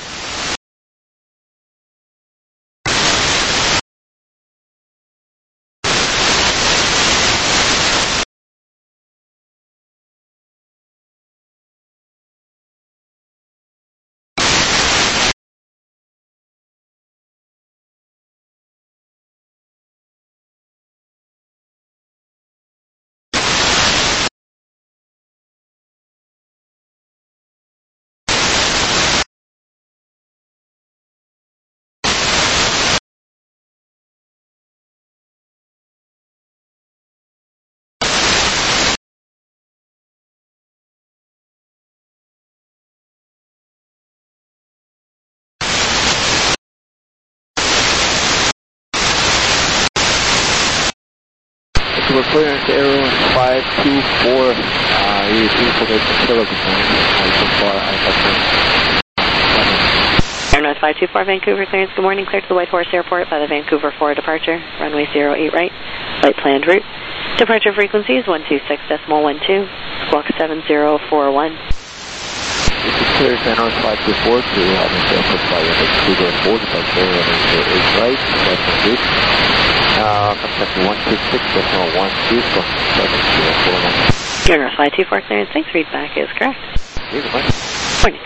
We're clearance to everyone 524. You information Kilo, good morning. So far, I have Air North 524, Vancouver clearance, good morning. Clear to the Whitehorse Airport by the Vancouver 4 departure. Runway 08 right. Flight planned route. Departure frequency is 126.12. Squawk 7041. This is clear to Air North 524 to Airport by Vancouver 4 departure. Runway 08 right. Flight planned route. Contact 126.12, squawk 7041. Air North 524 clearance, thanks. Readback is correct. Good Morning.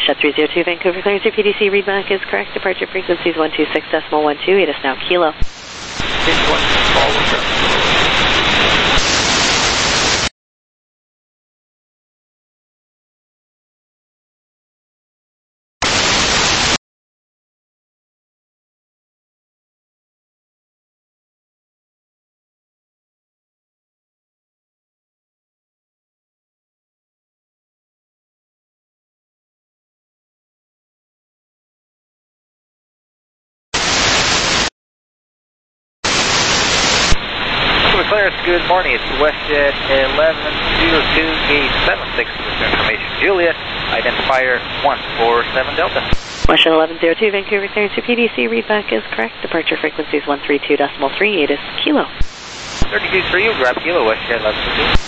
Jet 302 Vancouver clearance, your PDC readback is correct. Departure frequency is 126.12. It is now Kilo. Clearance, good morning. It's WestJet 1102, gate 76 with information. Juliet, identifier 147 Delta. WestJet 1102 Vancouver clearance, your PDC readback is correct. Departure frequency is 132.3. It is Kilo. 32.3, you'll grab Kilo, WestJet 1102.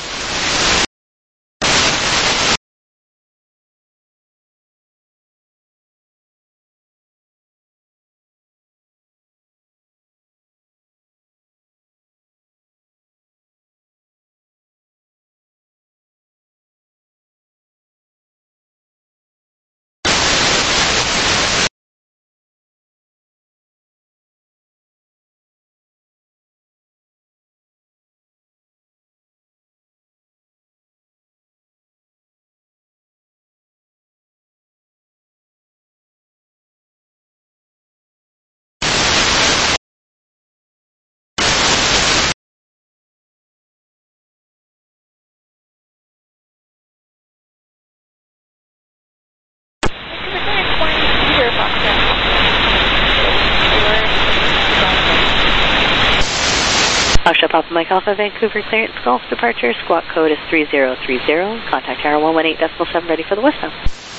Osha Papa Mike Alpha Vancouver clearance Golf departure. Squawk code is 3030. Contact tower 118.7 ready for the westbound.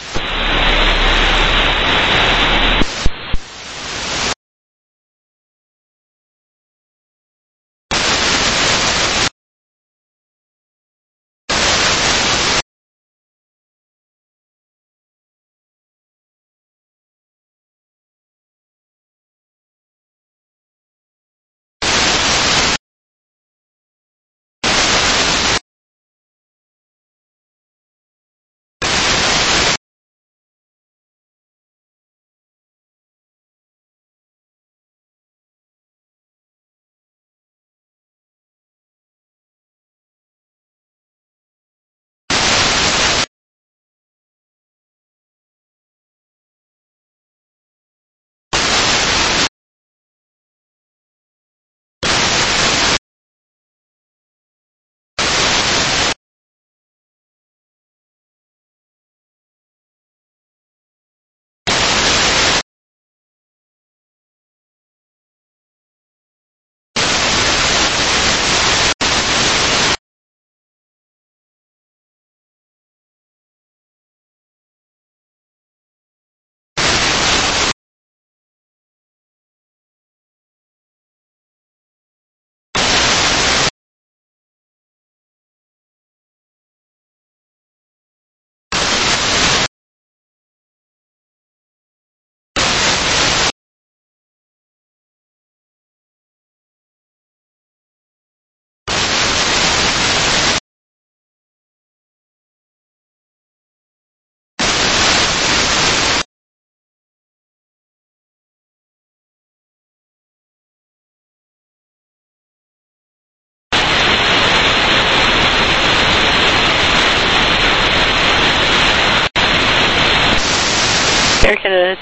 Air Canada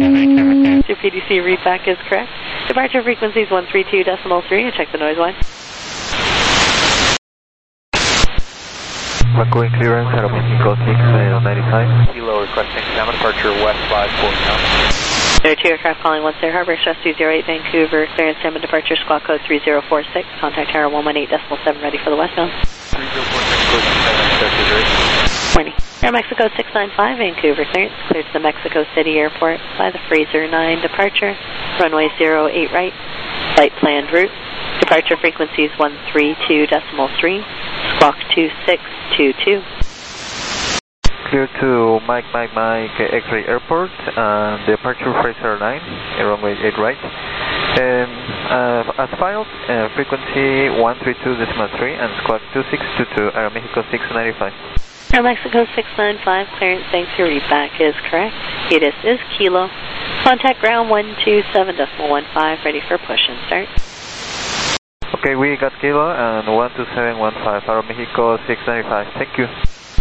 297, your PDC readback is correct. Departure frequency is 132.3. Check the noise line. Going clearance at Mexico 695. Kilo requesting SAMA departure west 549. There are two aircraft calling once there. Harbor Express 208 Vancouver, clearance SAMA departure, squawk code 3046. Contact tower 118.7 ready for the westbound. 3046, morning. Air Mexico 695 Vancouver clearance, cleared to the Mexico City Airport by the Fraser 9 departure, runway 08 right, flight planned route. Departure frequency is 132.3, squawk 2622. Clear to Mike X-Ray Airport, departure Fraser 9, runway 8 right. As filed, frequency 132.3 and squawk 2622, Aeromexico 695. Air Mexico 695, clearance, thanks, your readback is correct. ATIS is Kilo. Contact ground 127.15, ready for push and start. Okay, we got Kilo and 12715, Aeromexico 695, thank you.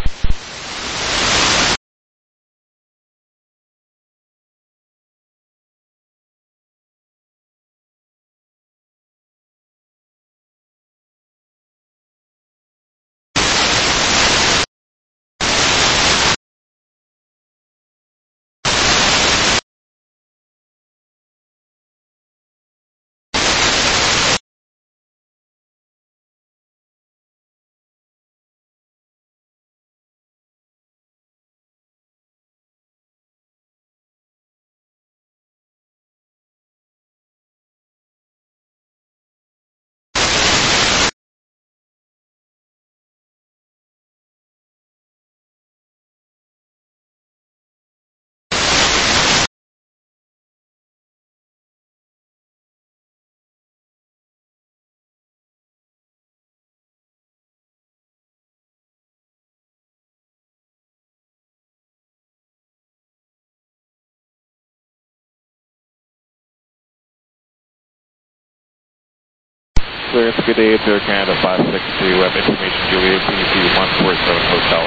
Clearance, good day, Air Canada 562, information Juliet, PDC 147 Hotel.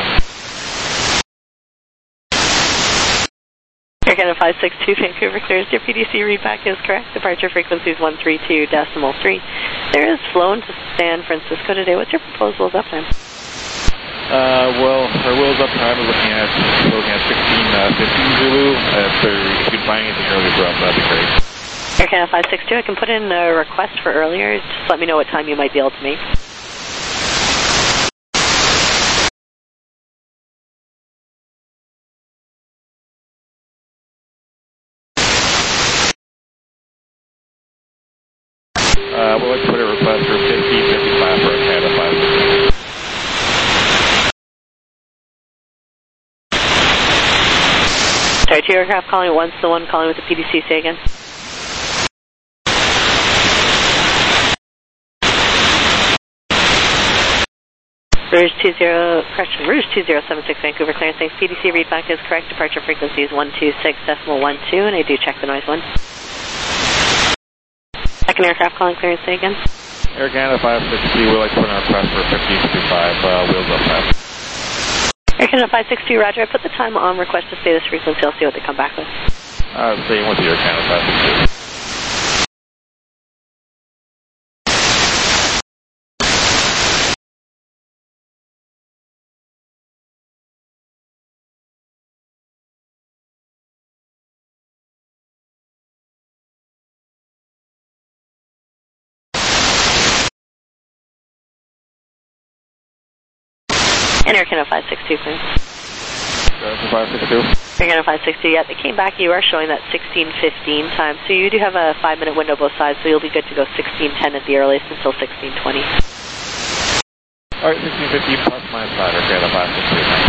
Air Canada 562, Vancouver clears. Your PDC readback is correct. Departure frequency is 132.3. There is flown to San Francisco today. What's your proposal of uptime? Well, our wheels up time is looking at 16:15 Zulu. If you can find anything earlier for us, that'd be great. Air Canada 562, I can put in a request for earlier. Just let me know what time you might be able to make. We'll like to put a request for 15:55 for Air Canada 562. Sorry, two aircraft calling at once, the one calling with the PDC, say again. Rouge 2076 Vancouver clearance, thanks. PDC readback is correct. Departure frequency is 126.12, and I do check the noise one. Second aircraft calling clearance, say again. Air Canada 562, we'd like to put in a request for 15:55, wheels up time. Air Canada 562, roger. I put the time on request to stay this frequency. I'll see what they come back with. Same with the Air Canada 562. And Air Canada 562, please. 562. Air Canada 562, yeah, they came back. You are showing that 16:15 time. So you do have a 5-minute window both sides, so you'll be good to go 16:10 at the earliest until 16:20. All right, 16:15 plus minus 5, Air Canada 562.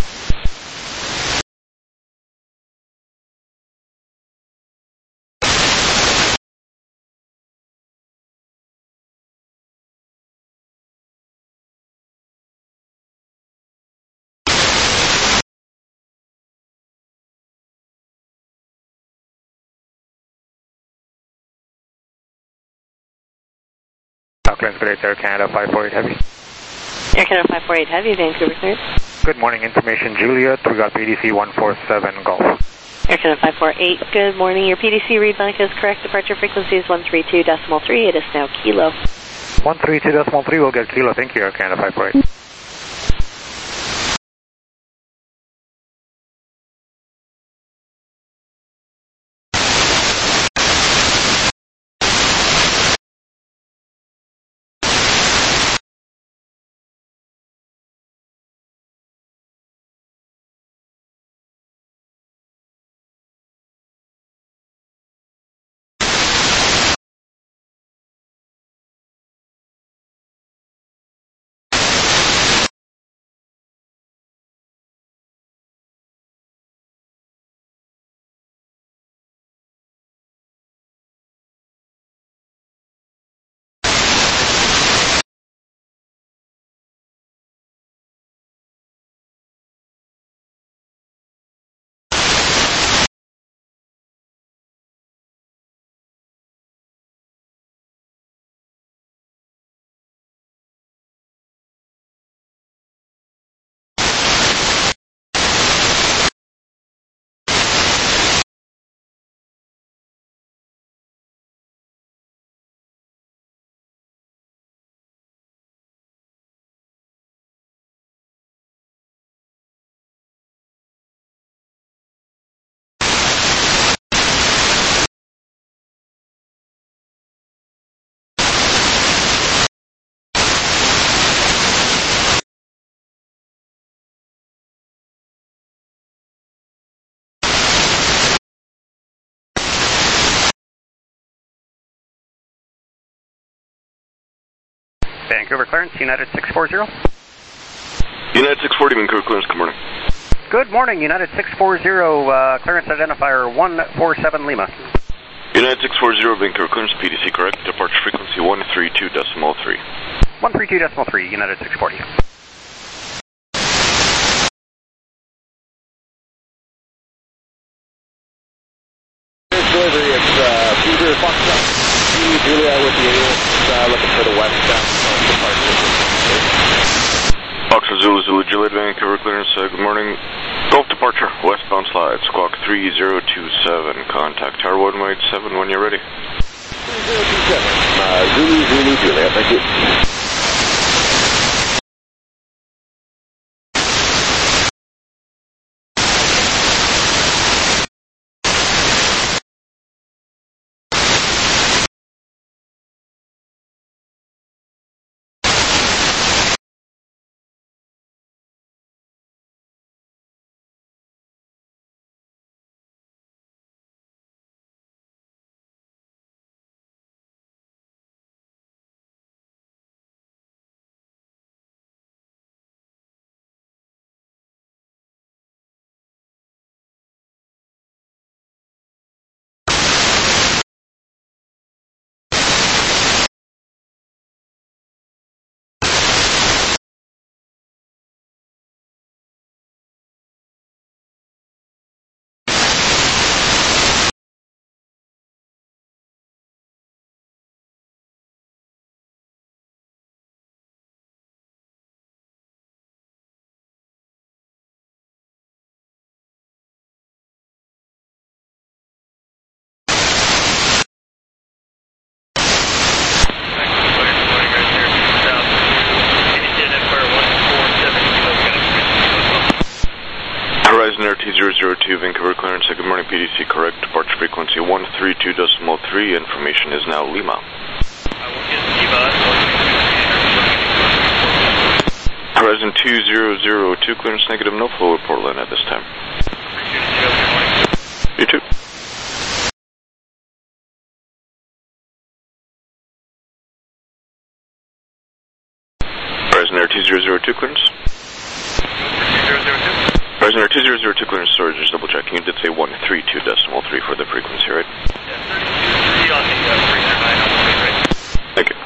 Clearance, good day, Air Canada 548 Heavy. Air Canada 548 Heavy, Vancouver clearance. Good morning, information Juliet, we got PDC 147 Golf. Air Canada 548, good morning. Your PDC readback is correct. Departure frequency is 132.3. It is now Kilo. 132.3, we'll get Kilo. Thank you, Air Canada 548. Vancouver clearance, United 640. United 640, Vancouver clearance, good morning. Good morning, United 640, clearance identifier 147 Lima. United 640, Vancouver clearance, PDC correct, departure frequency 132.3. 132.3, United 640. Delivery, it's Peter Foxtrot, Julia with the looking for the westbound departure. Foxtrot Zulu, Juliet, Vancouver clearance, good morning. Golf departure, westbound slide, squawk 3027, contact tower 187 when you're ready. 3027, Zulu, Juliet, thank you. Horizon Air T002, Vancouver clearance, good morning, PDC correct, departure frequency 132.3, information is now Lima. Horizon 2002, clearance negative, no flow at Portland at this time. You too. Horizon Air T002, clearance. Horizon Air 2002 clearance storage, just double checking. You did say 132.3 for the frequency, right? Thank you.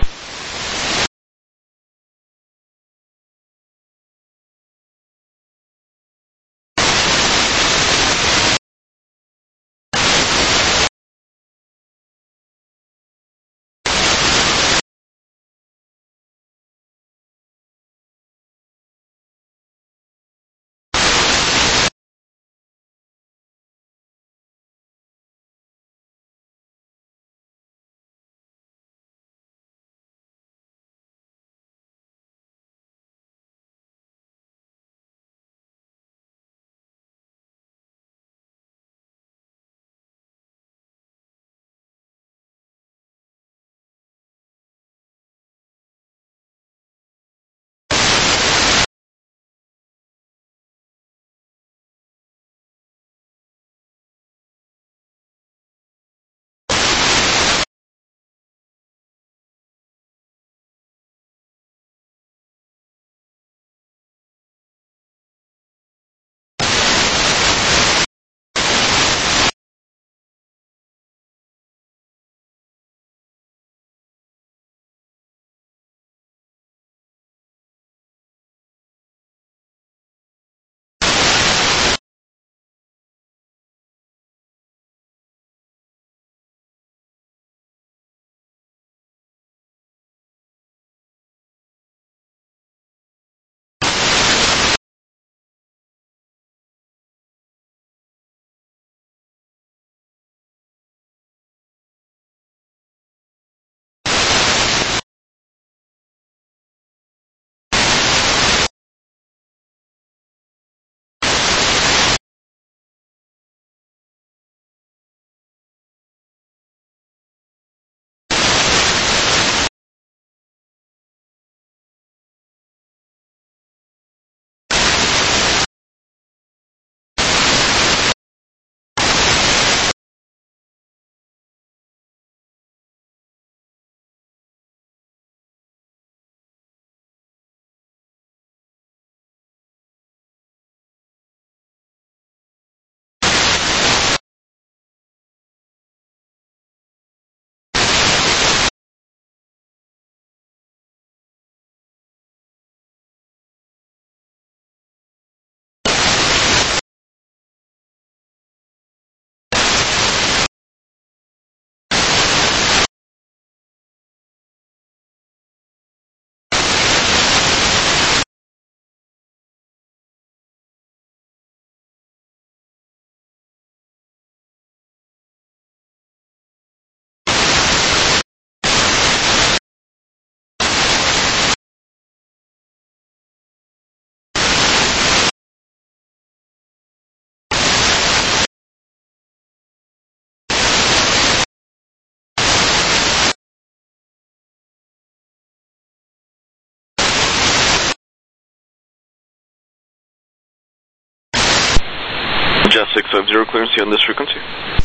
Jazz 650, clearance on this frequency.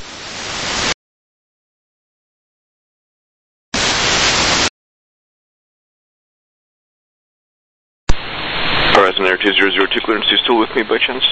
Horizon Air 2002, clearance, you still with me by chance?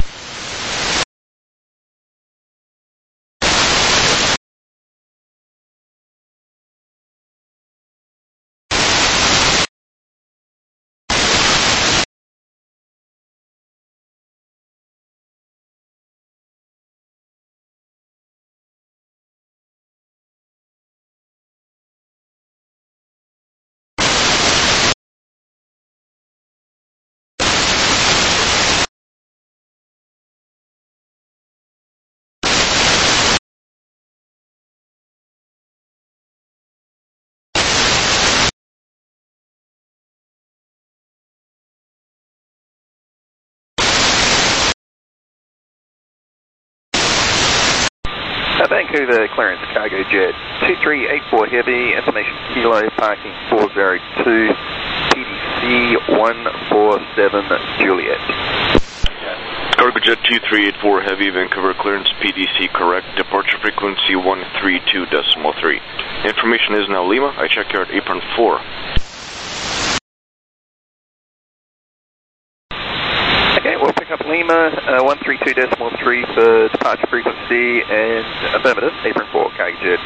Vancouver clearance cargo jet 2384 heavy, information kilo, parking 402, PDC 147 Juliet. Cargo jet 2384 heavy, Vancouver clearance, PDC correct, departure frequency 132.3. Information is now Lima, I check yard apron 4. Okay, we'll pick up Lima 132.3 for departure frequency and affirmative, apron 4, cargo jet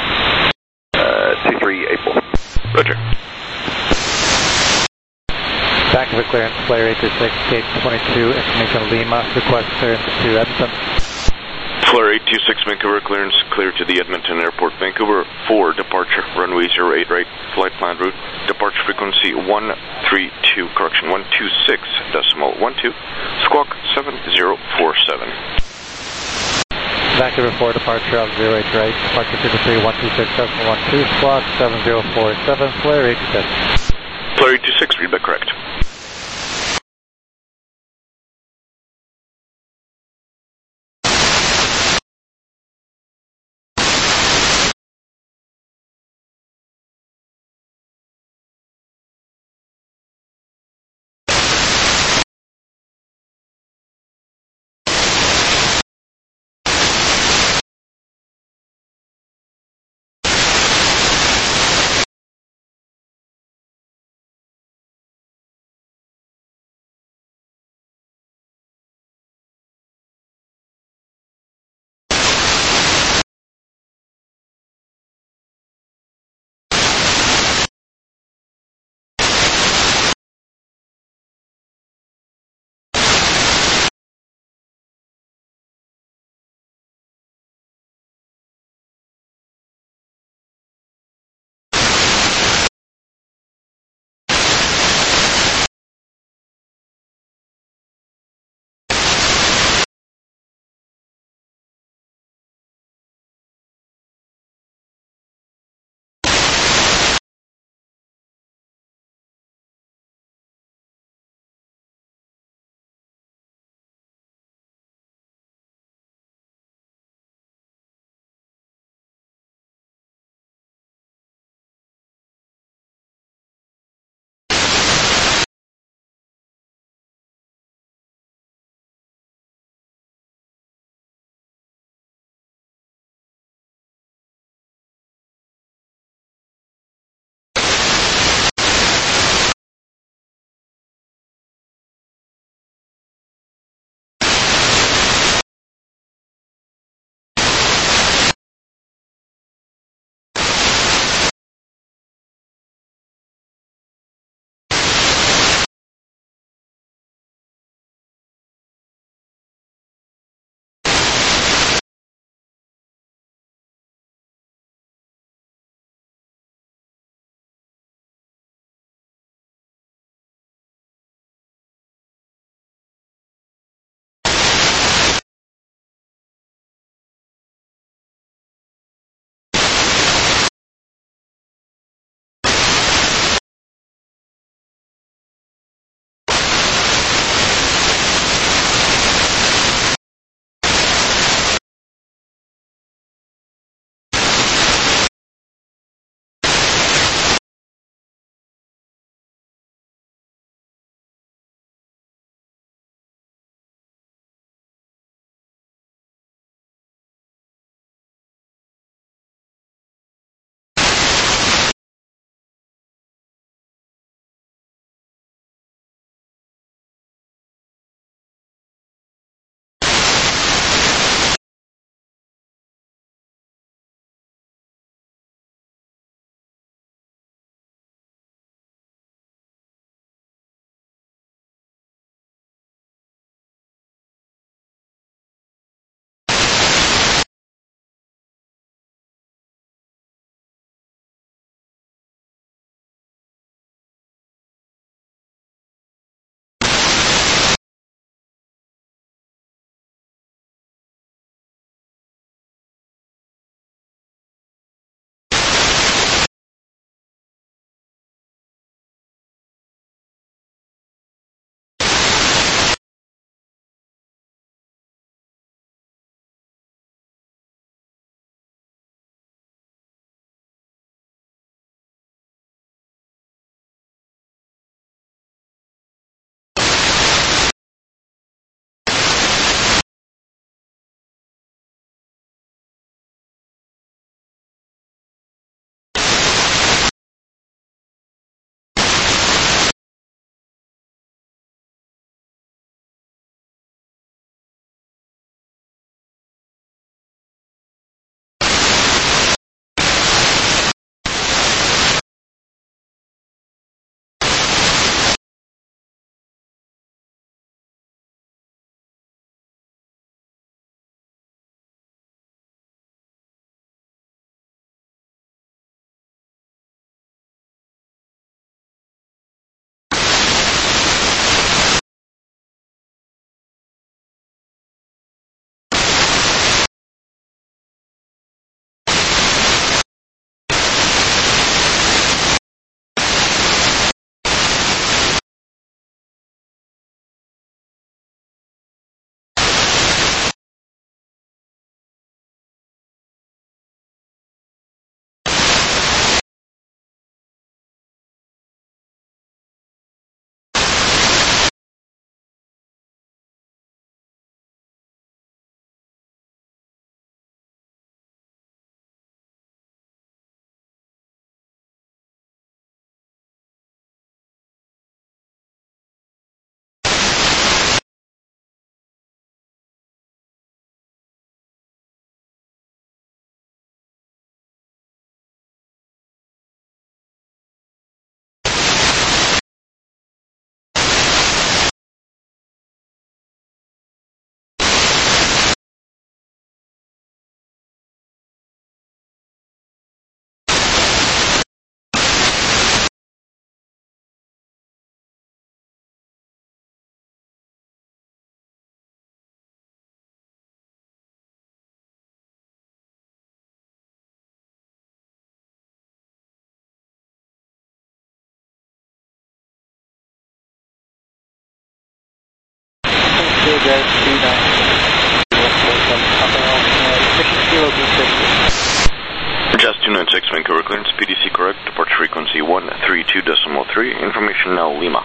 2384. Roger. Vancouver clearance, Flyer 826, gate 22, information Lima, request clearance to Edmonton. Flyer 826, Vancouver clearance, clear to the Edmonton Airport. Vancouver 4, departure, runway 08 right, flight plan route, departure frequency 132, correction, 126.12, squawk 7047. Vancouver 4, departure of 08 right, departure frequency 126.12, squawk 7047, Flyer 826. Flyer 826, read back correct. Address 29. Just 296 Vancouver clearance, PDC correct, departure frequency 132.3, information now Lima.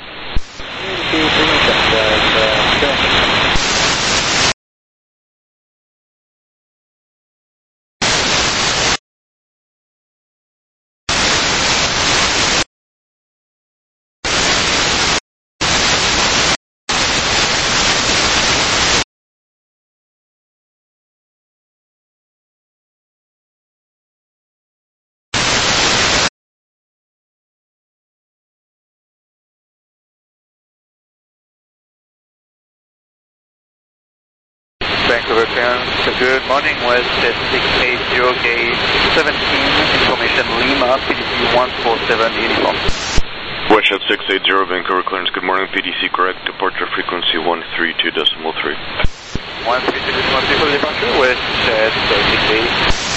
Vancouver clearance, good morning, WestJet 680 gate 17, information Lima, PDC 147 uniform. WestJet 680 Vancouver clearance, good morning, PDC correct, departure frequency 132.3. 132.3 for the departure, WestJet 680.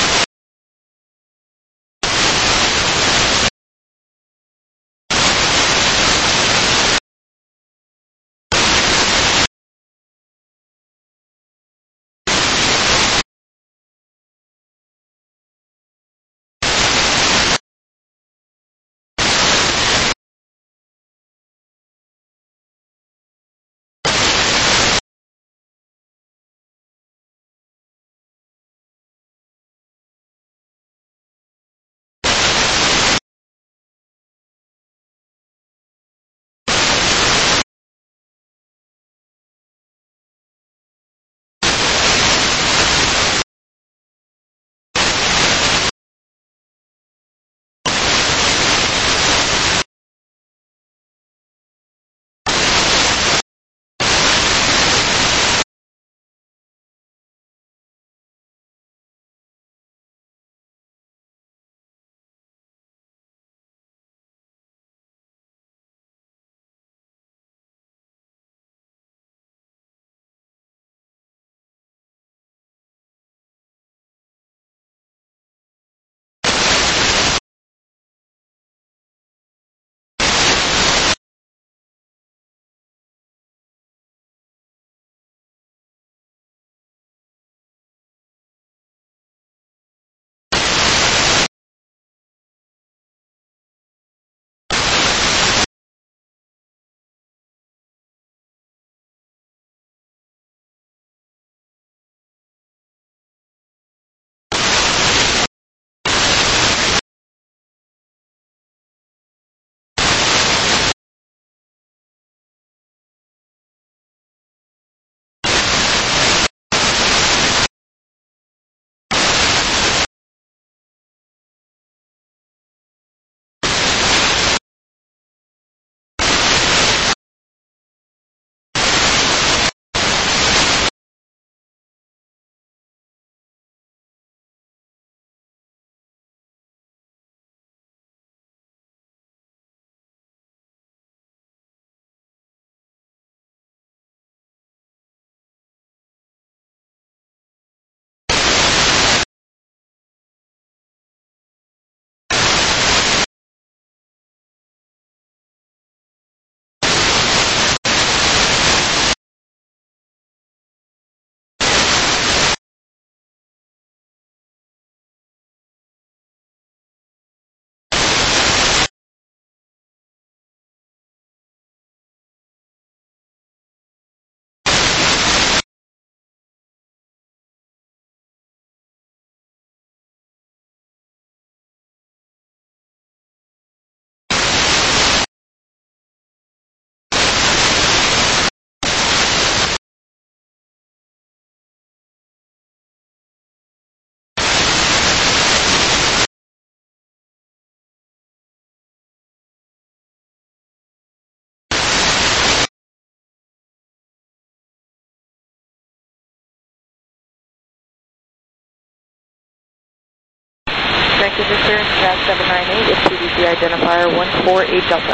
Vancouver clearance, Jazz 798 with PDC identifier 148 Delta.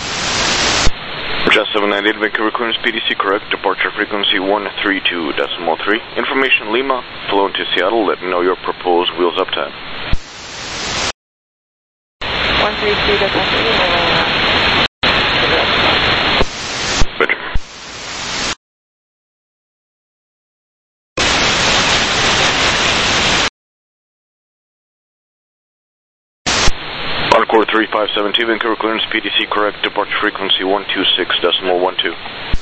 Jazz 798 Vancouver clearance, PDC correct, departure frequency 132.3. Information Lima, flown to Seattle, let me know your proposed wheels up time. 132.3. 3572, Vancouver clearance, PDC correct, departure frequency 126.12.